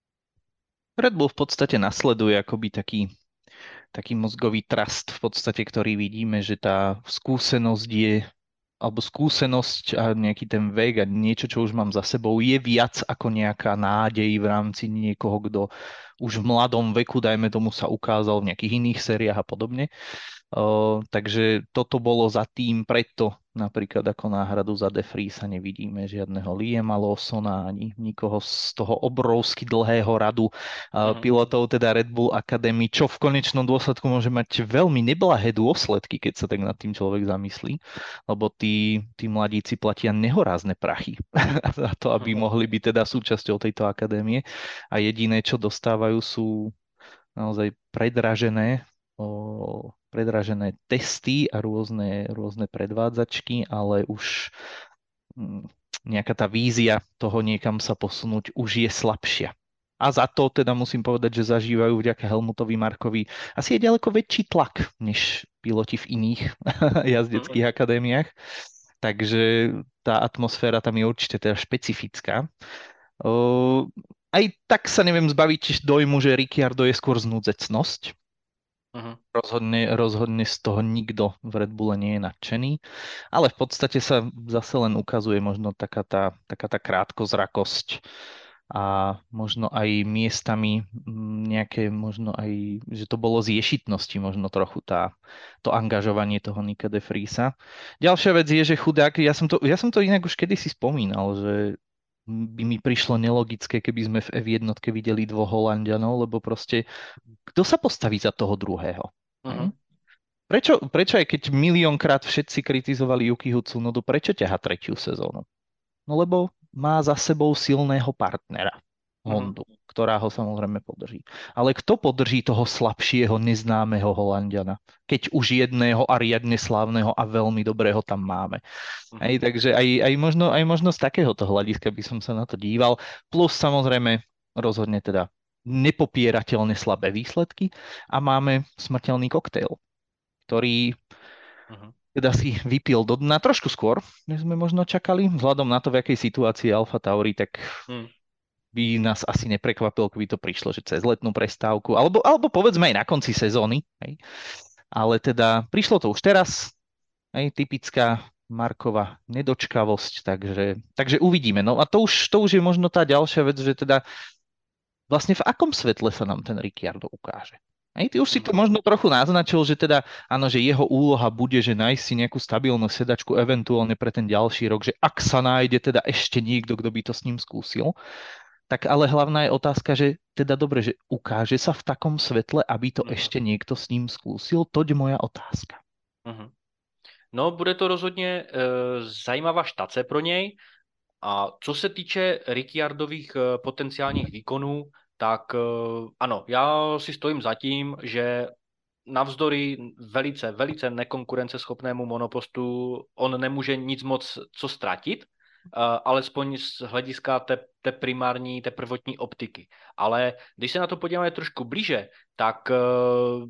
Red Bull v podstate nasleduje akoby taký, taký mozgový trust v podstate, ktorý vidíme, že tá skúsenosť je alebo skúsenosť a nejaký ten vek a niečo, čo už mám za sebou, je viac ako nejaká nádej v rámci niekoho, kto už v mladom veku, dajme tomu, sa ukázal v nejakých iných sériách a podobne. Uh, takže toto bolo za tým, preto napríklad ako náhradu za De Vriesa nevidíme žiadneho Liama Lawsona ani nikoho z toho obrovsky dlhého radu uh, mm-hmm. pilotov, teda Red Bull Academy, čo v konečnom dôsledku môže mať veľmi neblahé dôsledky, keď sa tak nad tým človek zamyslí, lebo tí, tí mladíci platia nehorázne prachy za to, aby mohli byť teda súčasťou tejto akadémie a jediné, čo dostávajú, sú naozaj predražené o predražené testy a rôzne, rôzne predvádzačky, ale už nejaká tá vízia toho niekam sa posunúť už je slabšia. A za to teda musím povedať, že zažívajú vďaka Helmutovi Markovi asi je ďaleko väčší tlak, než piloti v iných jazdeckých akadémiách. Takže tá atmosféra tam je určite teda špecifická. O, aj tak sa neviem zbaviť dojmu, že Ricciardo je skôr znúdzecnosť. Uh-huh. Rozhodne, rozhodne z toho nikto v Red Bulle nie je nadšený, ale v podstate sa zase len ukazuje možno taká tá, taká tá krátkozrakosť a možno aj miestami nejaké, možno aj, že to bolo z ješitnosti možno trochu tá, to angažovanie toho Nicka de Vriesa. Ďalšia vec je, že chudák, ja som to, ja som to inak už kedysi spomínal, že by mi prišlo nelogické, keby sme v ef jedna videli dvoch Holanďanov, lebo proste kto sa postaví za toho druhého? Uh-huh. Prečo, prečo aj keď miliónkrát všetci kritizovali Yukiho Tsunodu, prečo ťaha tretiu sezónu? No lebo má za sebou silného partnera, Mhm. Hondu, ktorá ho samozrejme podrží. Ale kto podrží toho slabšieho, neznámeho Holanďana? Keď už jedného a riadne slávneho a veľmi dobrého tam máme. Aj, Mhm. takže aj, aj, možno, aj možno z takéhoto hľadiska by som sa na to díval. Plus samozrejme rozhodne teda nepopierateľne slabé výsledky a máme smrteľný koktejl, ktorý Mhm. teda si vypil do dna trošku skôr, než sme možno čakali. Vzhľadom na to, v akej situácii je Alfa Tauri, tak Mhm. by nás asi neprekvapilo, keby to prišlo, že cez letnú prestávku, alebo, alebo povedzme aj na konci sezóny. Hej. Ale teda prišlo to už teraz, hej, typická Markova nedočkavosť, takže, takže uvidíme. No a to už, to už je možno tá ďalšia vec, že teda vlastne v akom svetle sa nám ten Ricciardo ukáže. Hej, ty už si to Mhm. možno trochu naznačil, že teda áno, že jeho úloha bude, že nájsť si nejakú stabilnú sedačku eventuálne pre ten ďalší rok, že ak sa nájde teda ešte niekto, kto by to s ním skúsil, tak ale hlavná je otázka, že teda dobre, že ukáže sa v takom svetle, aby to Mhm. ešte niekto s ním skúsil, toť moja otázka. Mhm. No, bude to rozhodně e, zajímavá štace pro něj. A co se týče Ricciardových e, potenciálních výkonů, tak e, ano, já si stojím za tím, že navzdory velice, velice nekonkurenceschopnému monopostu on nemůže nic moc co ztratit, uh, alespoň z hlediska té, té primární, té prvotní optiky. Ale když se na to podíváme trošku blíže, tak uh,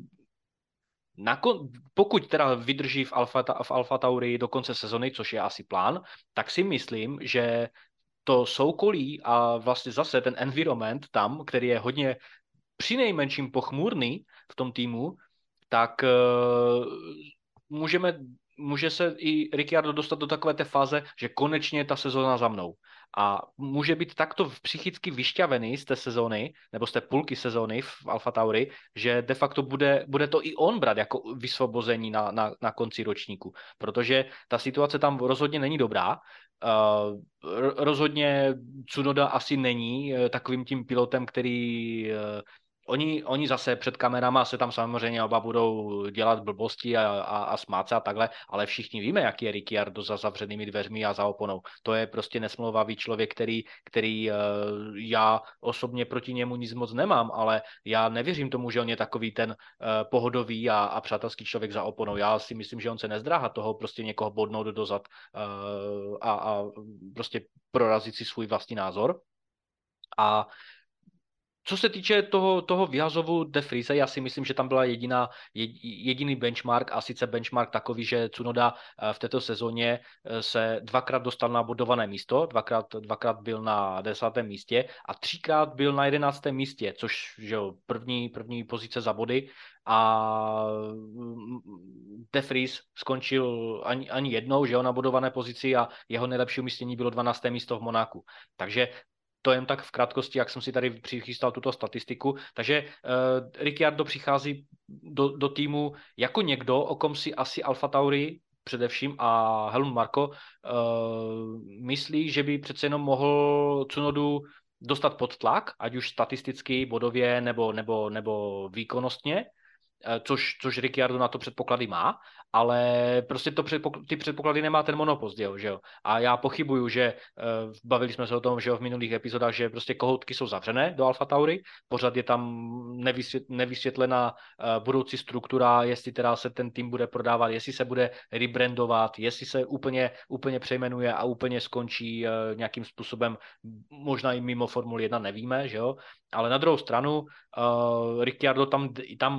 nakon, pokud teda vydrží v Alfa, v Alfa Tauri do konce sezony, což je asi plán, tak si myslím, že to soukolí a vlastně zase ten environment tam, který je hodně přinejmenším pochmurný v tom týmu, tak uh, můžeme, může se i Ricciardo dostat do takové té fáze, že konečně je ta sezóna za mnou. A může být takto psychicky vyšťavený z té sezóny, nebo z té půlky sezóny v Alfa Tauri, že de facto bude, bude to i on brát jako vysvobození na, na, na konci ročníku. Protože ta situace tam rozhodně není dobrá. Uh, rozhodně Tsunoda asi není uh, takovým tím pilotem, který uh, Oni, oni zase před kamerama se tam samozřejmě oba budou dělat blbosti a, a, a smát se a takhle, ale všichni víme, jaký je Ricciardo za zavřenými dveřmi a za oponou. To je prostě nesmlouvavý člověk, který, který uh, já osobně proti němu nic moc nemám, ale já nevěřím tomu, že on je takový ten uh, pohodový a, a přátelský člověk za oponou. Já si myslím, že on se nezdráhá toho prostě někoho bodnout dozad uh, a, a prostě prorazit si svůj vlastní názor. A co se týče toho, toho výhazovu De Vriese, já si myslím, že tam byla jediná, jediný benchmark a sice benchmark takový, že Tsunoda v této sezóně se dvakrát dostal na bodované místo, dvakrát, dvakrát byl na desátém místě a třikrát byl na jedenáctém místě, což že jo, první, první pozice za body a De Vries skončil ani, ani jednou, že jo, na bodované pozici a jeho nejlepší umístění bylo dvanácté místo v Monáku. Takže to jen tak v krátkosti, jak jsem si tady přichystal tuto statistiku. Takže uh, Ricciardo přichází do, do týmu jako někdo, o kom si asi Alfa Tauri především a Helmut Marko uh, myslí, že by přece jenom mohl Tsunodu dostat pod tlak, ať už statisticky, bodově nebo, nebo, nebo výkonnostně, což, což Ricciardo na to předpoklady má, ale prostě to předpokl- ty předpoklady nemá ten monopost, jo, že jo. A já pochybuju, že uh, bavili jsme se o tom, že jo, v minulých epizodách, že prostě kohoutky jsou zavřené do Alfa Tauri, pořád je tam nevysvět, nevysvětlená uh, budoucí struktura, jestli teda se ten tým bude prodávat, jestli se bude rebrandovat, jestli se úplně, úplně přejmenuje a úplně skončí uh, nějakým způsobem, možná i mimo Formuli jedna, nevíme, že jo. Ale na druhou stranu uh, Ricciardo tam, tam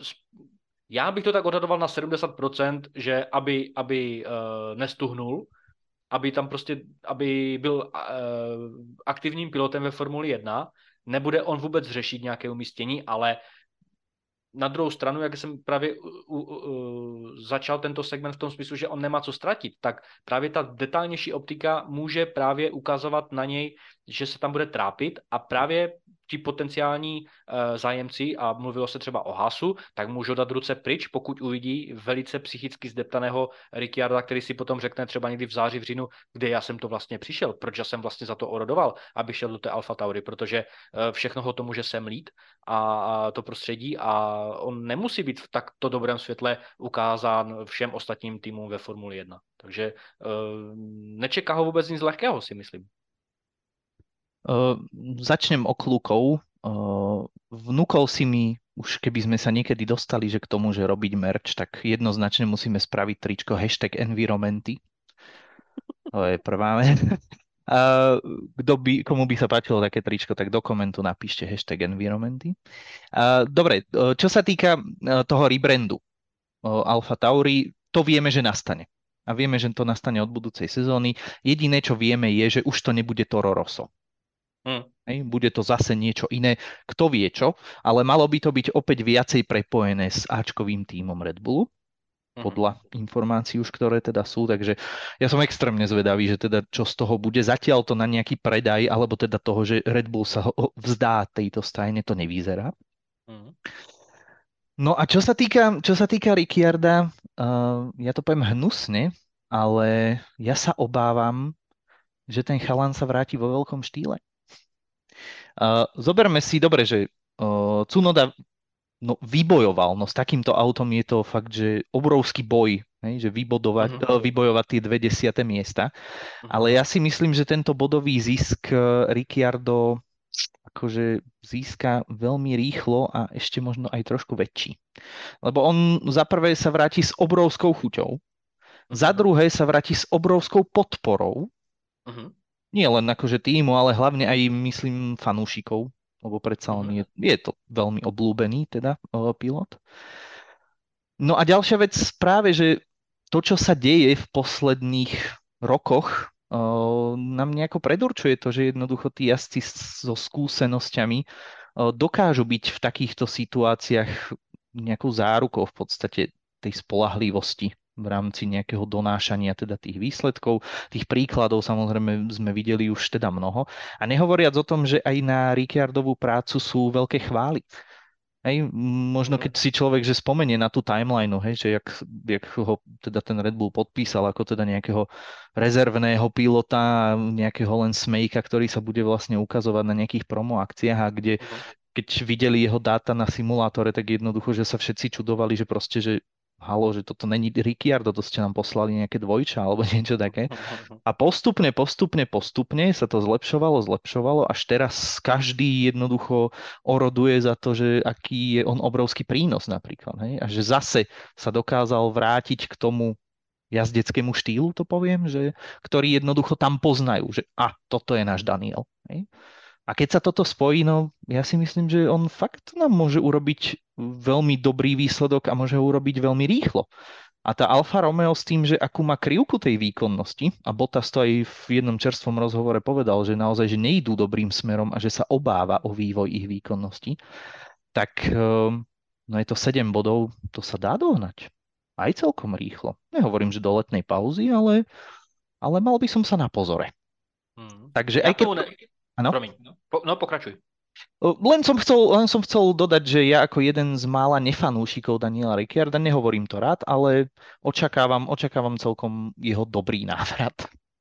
já bych to tak odhadoval na sedmdesát procent, že aby, aby uh, nestuhnul, aby tam prostě, aby byl uh, aktivním pilotem ve Formuli jedna, nebude on vůbec řešit nějaké umístění, ale na druhou stranu, jak jsem právě uh, uh, uh, začal tento segment v tom smyslu, že on nemá co ztratit, tak právě ta detailnější optika může právě ukazovat na něj, že se tam bude trápit a právě ti potenciální uh, zájemci, a mluvilo se třeba o Haasu, tak můžou dát ruce pryč, pokud uvidí velice psychicky zdeptaného Ricciarda, který si potom řekne třeba někdy v září, v říjnu, kde já jsem to vlastně přišel, proč já jsem vlastně za to orodoval, aby šel do té Alfa Tauri, protože uh, všechno ho to může semlít a, a to prostředí a on nemusí být v takto dobrém světle ukázán všem ostatním týmům ve Formuli jedna. Takže uh, nečeká ho vůbec nic lehkého, si myslím. Uh, začnem oklúkov. Uh, vnúkol si mi, už keby sme sa niekedy dostali, že k tomu, že robiť merch, tak jednoznačne musíme spraviť tričko hashtag environmenty. To je prvá vec. Uh, kdo by, komu by sa páčilo také tričko, tak do komentu napíšte hashtag environmenty. Uh, dobre, uh, čo sa týka uh, toho rebrandu uh, Alfa Tauri, to vieme, že nastane. A vieme, že to nastane od budúcej sezóny. Jediné, čo vieme, je, že už to nebude Toro Rosso. Hmm. Hej, bude to zase niečo iné. Kto vie čo, ale malo by to byť opäť viacej prepojené s Ačkovým tímom Red Bullu, podľa informácií už, ktoré teda sú, takže ja som extrémne zvedavý, že teda čo z toho bude. Zatiaľ to na nejaký predaj, alebo teda toho, že Red Bull sa ho vzdá tejto stajne, to nevyzerá. Mm. No a čo sa týka, čo sa týka Ricciarda, uh, ja to poviem hnusne, ale ja sa obávam, že ten chalan sa vráti vo veľkom štýle. Uh, zoberme si, dobre, že uh, Tsunoda no, vybojoval, no s takýmto autom je to fakt, že obrovský boj, hej, že vybodovať, uh-huh. vybojovať tie dve desiate miesta, uh-huh. ale ja si myslím, že tento bodový zisk Ricciardo akože získa veľmi rýchlo a ešte možno aj trošku väčší. Lebo on za prvé sa vráti s obrovskou chuťou, uh-huh. za druhé sa vráti s obrovskou podporou, uh-huh. nie len akože týmu, ale hlavne aj, myslím, fanúšikov, lebo predsa on je, je to veľmi obľúbený teda uh, pilot. No a ďalšia vec práve, že to, čo sa deje v posledných rokoch, uh, nám nejako predurčuje to, že jednoducho tí jazdci so skúsenosťami uh, dokážu byť v takýchto situáciách nejakou zárukou v podstate tej spolahlivosti v rámci nejakého donášania teda tých výsledkov. Tých príkladov samozrejme sme videli už teda mnoho. A nehovoriac o tom, že aj na Ricciardovú prácu sú veľké chvály. Hej, možno keď si človek že spomenie na tú timeline, hej, že jak, jak ho teda ten Red Bull podpísal ako teda nejakého rezervného pilota, nejakého len smejka, ktorý sa bude vlastne ukazovať na nejakých promo akciách a kde keď videli jeho dáta na simulátore, tak jednoducho, že sa všetci čudovali, že proste, že halo, že toto není Ricciardo, to ste nám poslali nejaké dvojča alebo niečo také. A postupne, postupne, postupne sa to zlepšovalo, zlepšovalo, až teraz každý jednoducho oroduje za to, že aký je on obrovský prínos napríklad. Hej? A že zase sa dokázal vrátiť k tomu jazdeckému štýlu, to poviem, že, ktorý jednoducho tam poznajú, že a, toto je náš Daniel. Hej? A keď sa toto spojí, no ja si myslím, že on fakt nám môže urobiť veľmi dobrý výsledok a môže ho urobiť veľmi rýchlo. A tá Alfa Romeo s tým, že akú má krivku tej výkonnosti, a Bottas to aj v jednom čerstvom rozhovore povedal, že naozaj, že nejdú dobrým smerom a že sa obáva o vývoj ich výkonnosti, tak no je to sedem bodov, to sa dá dohnať. Aj celkom rýchlo. Nehovorím, že do letnej pauzy, ale, ale mal by som sa na pozore. Hmm. Takže ja aj keď... Ne... Ano? Promiň, no, po, no pokračuj. Len som, chcel, len som chcel dodať, že ja ako jeden z mála nefanúšikov Daniela Ricciarda, nehovorím to rád, ale očakávam, očakávam celkom jeho dobrý návrat.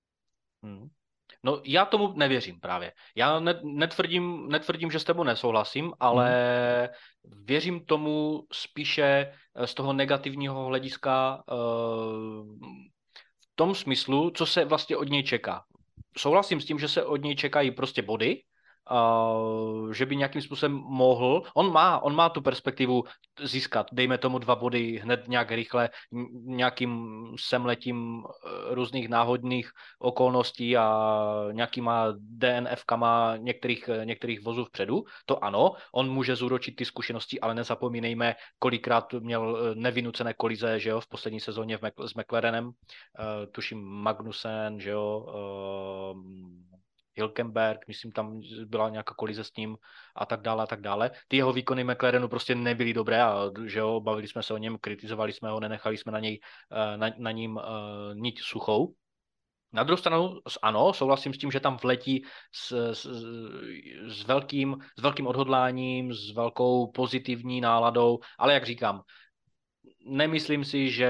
Hmm. No já tomu nevěřím právě. Já ne, netvrdím, netvrdím, že s tebou nesouhlasím, ale hmm. věřím tomu spíše z toho negativního hlediska v tom smyslu, co se vlastně od něj čeká. Souhlasím s tím, že se od něj čekají prostě body, uh, že by nějakým způsobem mohl. On má, on má tu perspektivu získat, dejme tomu dva body hned nějak rychle, nějakým semletím různých náhodných okolností a nějakýma D N F kama některých, některých vozů vpředu. To ano, on může zúročit ty zkušenosti, ale nezapomínejme, kolikrát měl nevynucené kolize, že jo, v poslední sezóně v Mc, s McLarenem, uh, tuším Magnussen, že jo, uh, Hülkenberg, myslím, tam byla nějaká kolize s ním a tak dále a tak dále. Ty jeho výkony McLarenu prostě nebyly dobré a že jo, bavili jsme se o něm, kritizovali jsme ho, nenechali jsme na něj, na, na ním uh, niť suchou. Na druhou stranu, ano, souhlasím s tím, že tam vletí s, s, s, velkým, s velkým odhodláním, s velkou pozitivní náladou, ale jak říkám, nemyslím si, že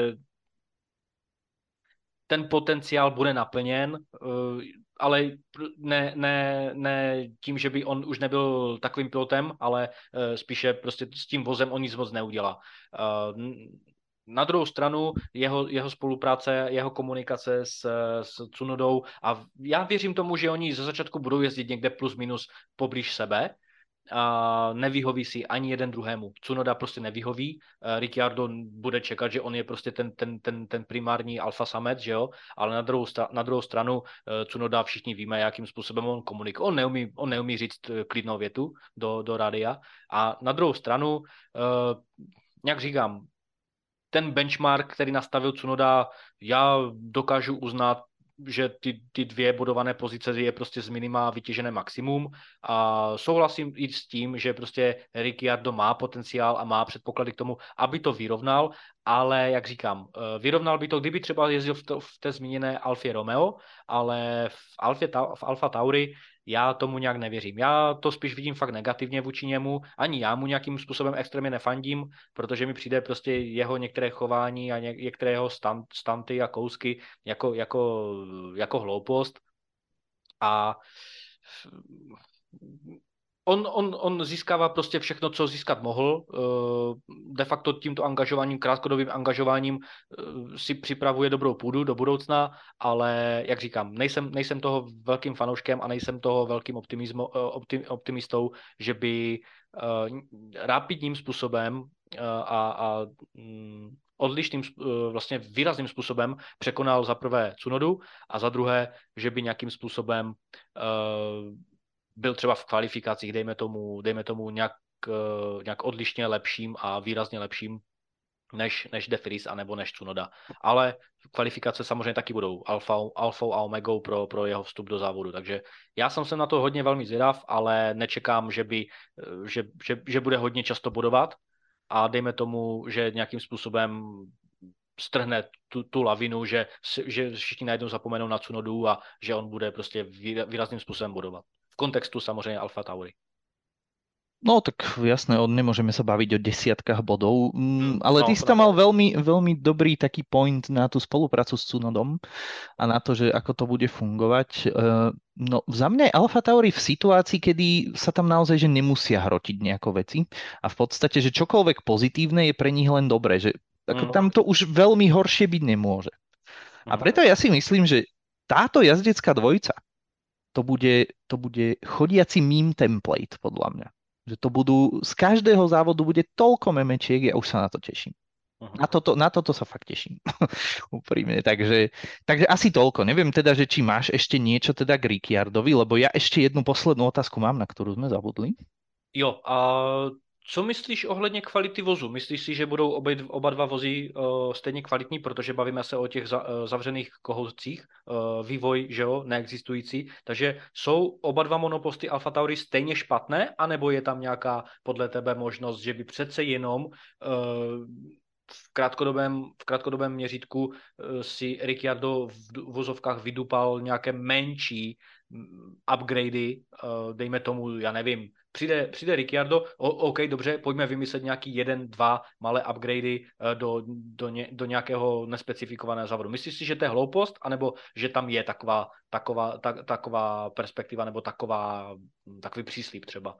ten potenciál bude naplněn, eh, ale ne, ne, ne tím, že by on už nebyl takovým pilotem, ale eh, spíše prostě s tím vozem on nic moc neudělá. Eh, Na druhou stranu jeho, jeho spolupráce, jeho komunikace s, s Tsunodou a já věřím tomu, že oni ze začátku budou jezdit někde plus minus poblíž sebe, a nevyhoví si ani jeden druhému. Tsunoda prostě nevyhoví, Ricciardo bude čekat, že on je prostě ten, ten, ten, ten primární alfa samec, že jo, ale na druhou, na druhou stranu Tsunoda všichni víme, jakým způsobem on komunikuje. On neumí, on neumí říct klidnou větu do, do rádia a na druhou stranu, jak říkám, ten benchmark, který nastavil Tsunoda, já dokážu uznat, že ty, ty dvě bodované pozice je prostě z minima vytěžené maximum a souhlasím i s tím, že prostě Ricciardo má potenciál a má předpoklady k tomu, aby to vyrovnal, ale jak říkám, vyrovnal by to, kdyby třeba jezdil v, to, v té zmíněné Alfě Romeo, ale v, Alfě, v Alfa Tauri já tomu nějak nevěřím. Já to spíš vidím fakt negativně vůči němu. Ani já mu nějakým způsobem extrémně nefandím, protože mi přijde prostě jeho některé chování a některé jeho stanty a kousky jako, jako, jako hloupost. A On, on, on získává prostě všechno, co získat mohl. De facto tímto angažováním, krátkodobým angažováním si připravuje dobrou půdu do budoucna, ale jak říkám, nejsem, nejsem toho velkým fanouškem a nejsem toho velkým optimismo, optim, optimistou, že by rápidním způsobem a, a odlišným, vlastně výrazným způsobem překonal za prvé Tsunodu a za druhé, že by nějakým způsobem byl třeba v kvalifikacích, dejme tomu, dejme tomu nějak, nějak odlišně lepším a výrazně lepším než, než De Vries anebo než Tsunoda. Ale kvalifikace samozřejmě taky budou alfou, alfou a omegou pro, pro jeho vstup do závodu. Takže já jsem se na to hodně velmi zvědav, ale nečekám, že, by, že, že, že bude hodně často bodovat a dejme tomu, že nějakým způsobem strhne tu, tu lavinu, že, že všichni najednou zapomenou na Tsunodu a že on bude prostě výrazným způsobem bodovat. V kontextu samozřejmě Alfa Tauri. No tak jasné, nemôžeme sa baviť o desiatkách bodov, mm, ale no, ty si tam mal veľmi, veľmi dobrý taký point na tú spoluprácu s Tsunodom a na to, že ako to bude fungovať. No za mňa je Alfa Tauri v situácii, kedy sa tam naozaj že nemusia hrotiť nejako veci a v podstate, že čokoľvek pozitívne je pre nich len dobré, že ako mm. tam to už veľmi horšie byť nemôže. A preto ja si myslím, že táto jazdecká dvojica to bude, to bude chodiaci meme template podľa mňa. Že to budú, z každého závodu bude toľko memečiek, ja už sa na to teším. Uh-huh. Na, toto, na toto sa fakt teším. Úprimne, takže, takže asi toľko. Neviem teda, že či máš ešte niečo teda k Ricciardovi, lebo ja ešte jednu poslednú otázku mám, na ktorú sme zabudli. Jo, a co myslíš ohledně kvality vozu? Myslíš si, že budou oba, oba dva vozy uh, stejně kvalitní, protože bavíme se o těch za, uh, zavřených kohoutcích, uh, vývoj, že jo, neexistující, takže jsou oba dva monoposty Alfa Tauri stejně špatné, anebo je tam nějaká podle tebe možnost, že by přece jenom uh, v krátkodobém, v krátkodobém měřítku uh, si Ricciardo v vozovkách vydupal nějaké menší upgradey, uh, dejme tomu, já nevím, Přijde, přijde Ricciardo, o, OK, dobře, pojďme vymyslet nějaký jeden, dva malé upgradey do, do, ně, do nějakého nespecifikovaného závodu. Myslíš si, že to je hloupost, anebo že tam je taková, taková, tak, taková perspektiva, nebo taková, takový příslib třeba?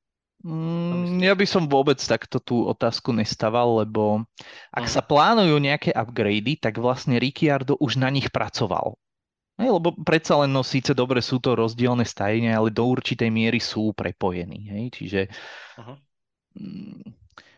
Mm, ja by som vôbec takto tú otázku nestaval, lebo ak uh-huh. sa plánujú nejaké upgrady, tak vlastne Ricciardo už na nich pracoval. Hej, lebo predsa len, no síce dobre sú to rozdielne stajne, ale do určitej miery sú prepojení. Hej? Čiže uh-huh. mm,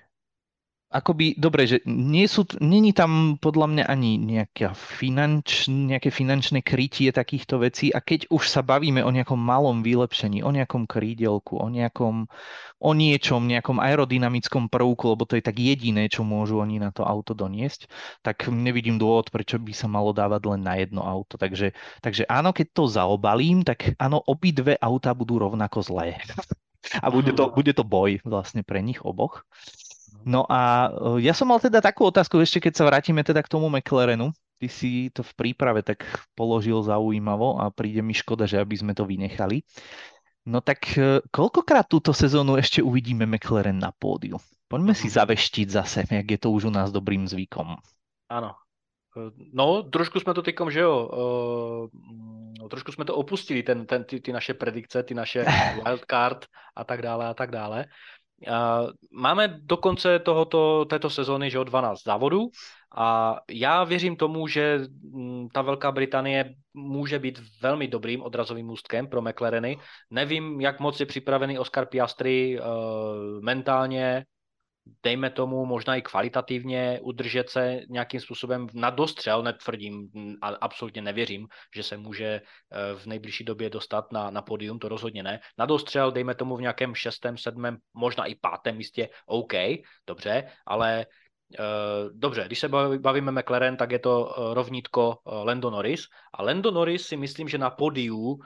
akoby, dobre, že nie sú, není tam podľa mňa ani nejaká finanč, nejaké finančné krytie takýchto vecí a keď už sa bavíme o nejakom malom vylepšení, o nejakom krídelku, o nejakom, o niečom, nejakom aerodynamickom prvku, lebo to je tak jediné, čo môžu oni na to auto doniesť, tak nevidím dôvod, prečo by sa malo dávať len na jedno auto. Takže, takže áno, keď to zaobalím, tak áno, obidve autá budú rovnako zlé. A bude to, bude to boj vlastne pre nich oboch. No a ja som mal teda takú otázku, ešte keď sa vrátime teda k tomu McLarenu, ty si to v príprave tak položil zaujímavo a príde mi škoda, že aby sme to vynechali. No tak e, koľkokrát túto sezónu ešte uvidíme McLaren na pódiu? Poďme si Mhm. zaveštiť zase, jak je to už u nás dobrým zvykom. Áno. No, trošku jsme to teďkom, že jo, uh, trošku jsme to opustili, ten, ten, ty, ty naše predikce, ty naše wildcard a tak dále a tak dále. Uh, máme do konce tohoto, této sezóny, že o dvanáct závodů a já věřím tomu, že mm, ta Velká Británie může být velmi dobrým odrazovým můstkem pro McLareny. Nevím, jak moc je připravený Oscar Piastri uh, mentálně, dejme tomu možná i kvalitativně udržet se nějakým způsobem na dostřel, netvrdím a absolutně nevěřím, že se může v nejbližší době dostat na, na podium, to rozhodně ne. Na dostřel, dejme tomu v nějakém šestém, sedmém, možná i pátém místě, OK, dobře, ale Uh, dobře, když se bavíme McLaren, tak je to uh, rovnítko uh, Lando Norris a Lando Norris si myslím, že na podiu uh,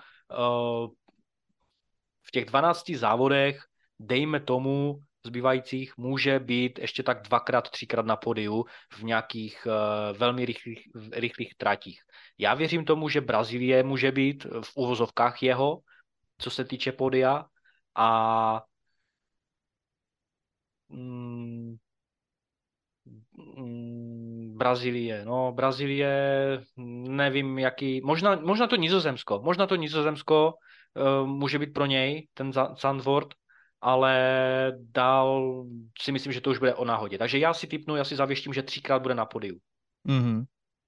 v těch dvanácti závodech, dejme tomu, zbývajících může být ještě tak dvakrát, třikrát na podiu v nějakých uh, velmi rychlých, rychlých tratích. Já věřím tomu, že Brazílie může být v uvozovkách jeho, co se týče podia a mm, mm, Brazílie, no Brazílie, nevím jaký, možná, možná to Nizozemsko, možná to Nizozemsko uh, může být pro něj, ten Zandvoort, ale dál si myslím, že to už bude o náhodě. Takže já si typnu, já si zavěštím, že třikrát bude na podiu. Mm-hmm.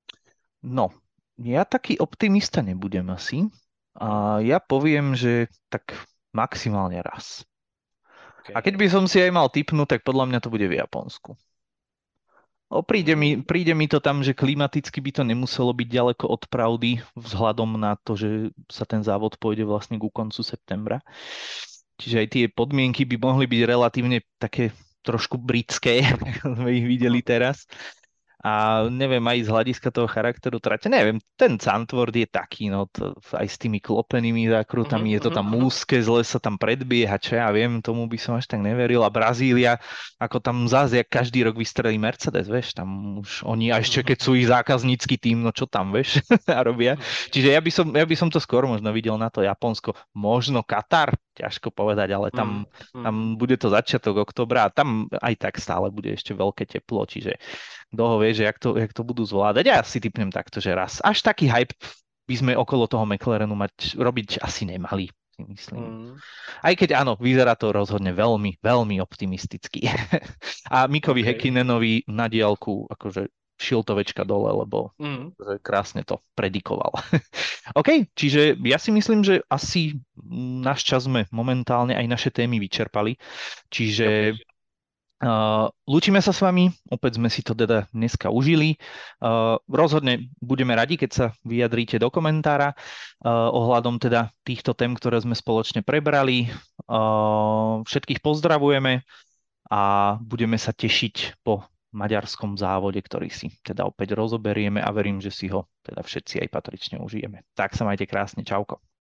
No, ja taký optimista nebudem asi. A ja poviem, že tak maximálne raz. Okay. A keď by som si aj mal tipnúť, tak podľa mňa to bude v Japonsku. O, príde, mi, príde mi to tam, že klimaticky by to nemuselo byť ďaleko od pravdy, vzhľadom na to, že sa ten závod pôjde vlastne ku koncu septembra. Čiže aj tie podmienky by mohli byť relatívne také trošku britské, ako sme ich videli teraz. A neviem, aj z hľadiska toho charakteru trate, neviem, ten Zandvoort je taký, no, to, aj s tými klopenými zákrutami, je to tam úzke, zle sa tam predbieha, čo ja viem, tomu by som až tak neveril. A Brazília, ako tam zase, jak každý rok vystrelí Mercedes, vieš, tam už oni, a ešte keď sú ich zákaznícky tým, no čo tam, vieš, a robia. Čiže ja by, som, ja by som to skôr možno videl na to Japonsko, možno Katar, ťažko povedať, ale tam, tam bude to začiatok oktobra a tam aj tak stále bude ešte veľké teplo, čiže kto ho vie, že jak to, jak to budú zvládať. Ja si typnem takto, že raz. Až taký hype by sme okolo toho McLarenu mať, robiť asi nemali, si myslím. Mm. Aj keď áno, vyzerá to rozhodne veľmi, veľmi optimisticky. A Mikovi okay. Häkkinenovi na diaľku akože šiltovečka dole, lebo mm. krásne to predikoval. OK, čiže ja si myslím, že asi náš čas sme momentálne aj naše témy vyčerpali. Čiže okay. Uh, lúčime sa s vami, opäť sme si to teda dneska užili. Uh, rozhodne budeme radi, keď sa vyjadríte do komentára uh, ohľadom teda týchto tém, ktoré sme spoločne prebrali. Uh, všetkých pozdravujeme a budeme sa tešiť po maďarskom závode, ktorý si teda opäť rozoberieme a verím, že si ho teda všetci aj patrične užijeme. Tak sa majte krásne, čauko.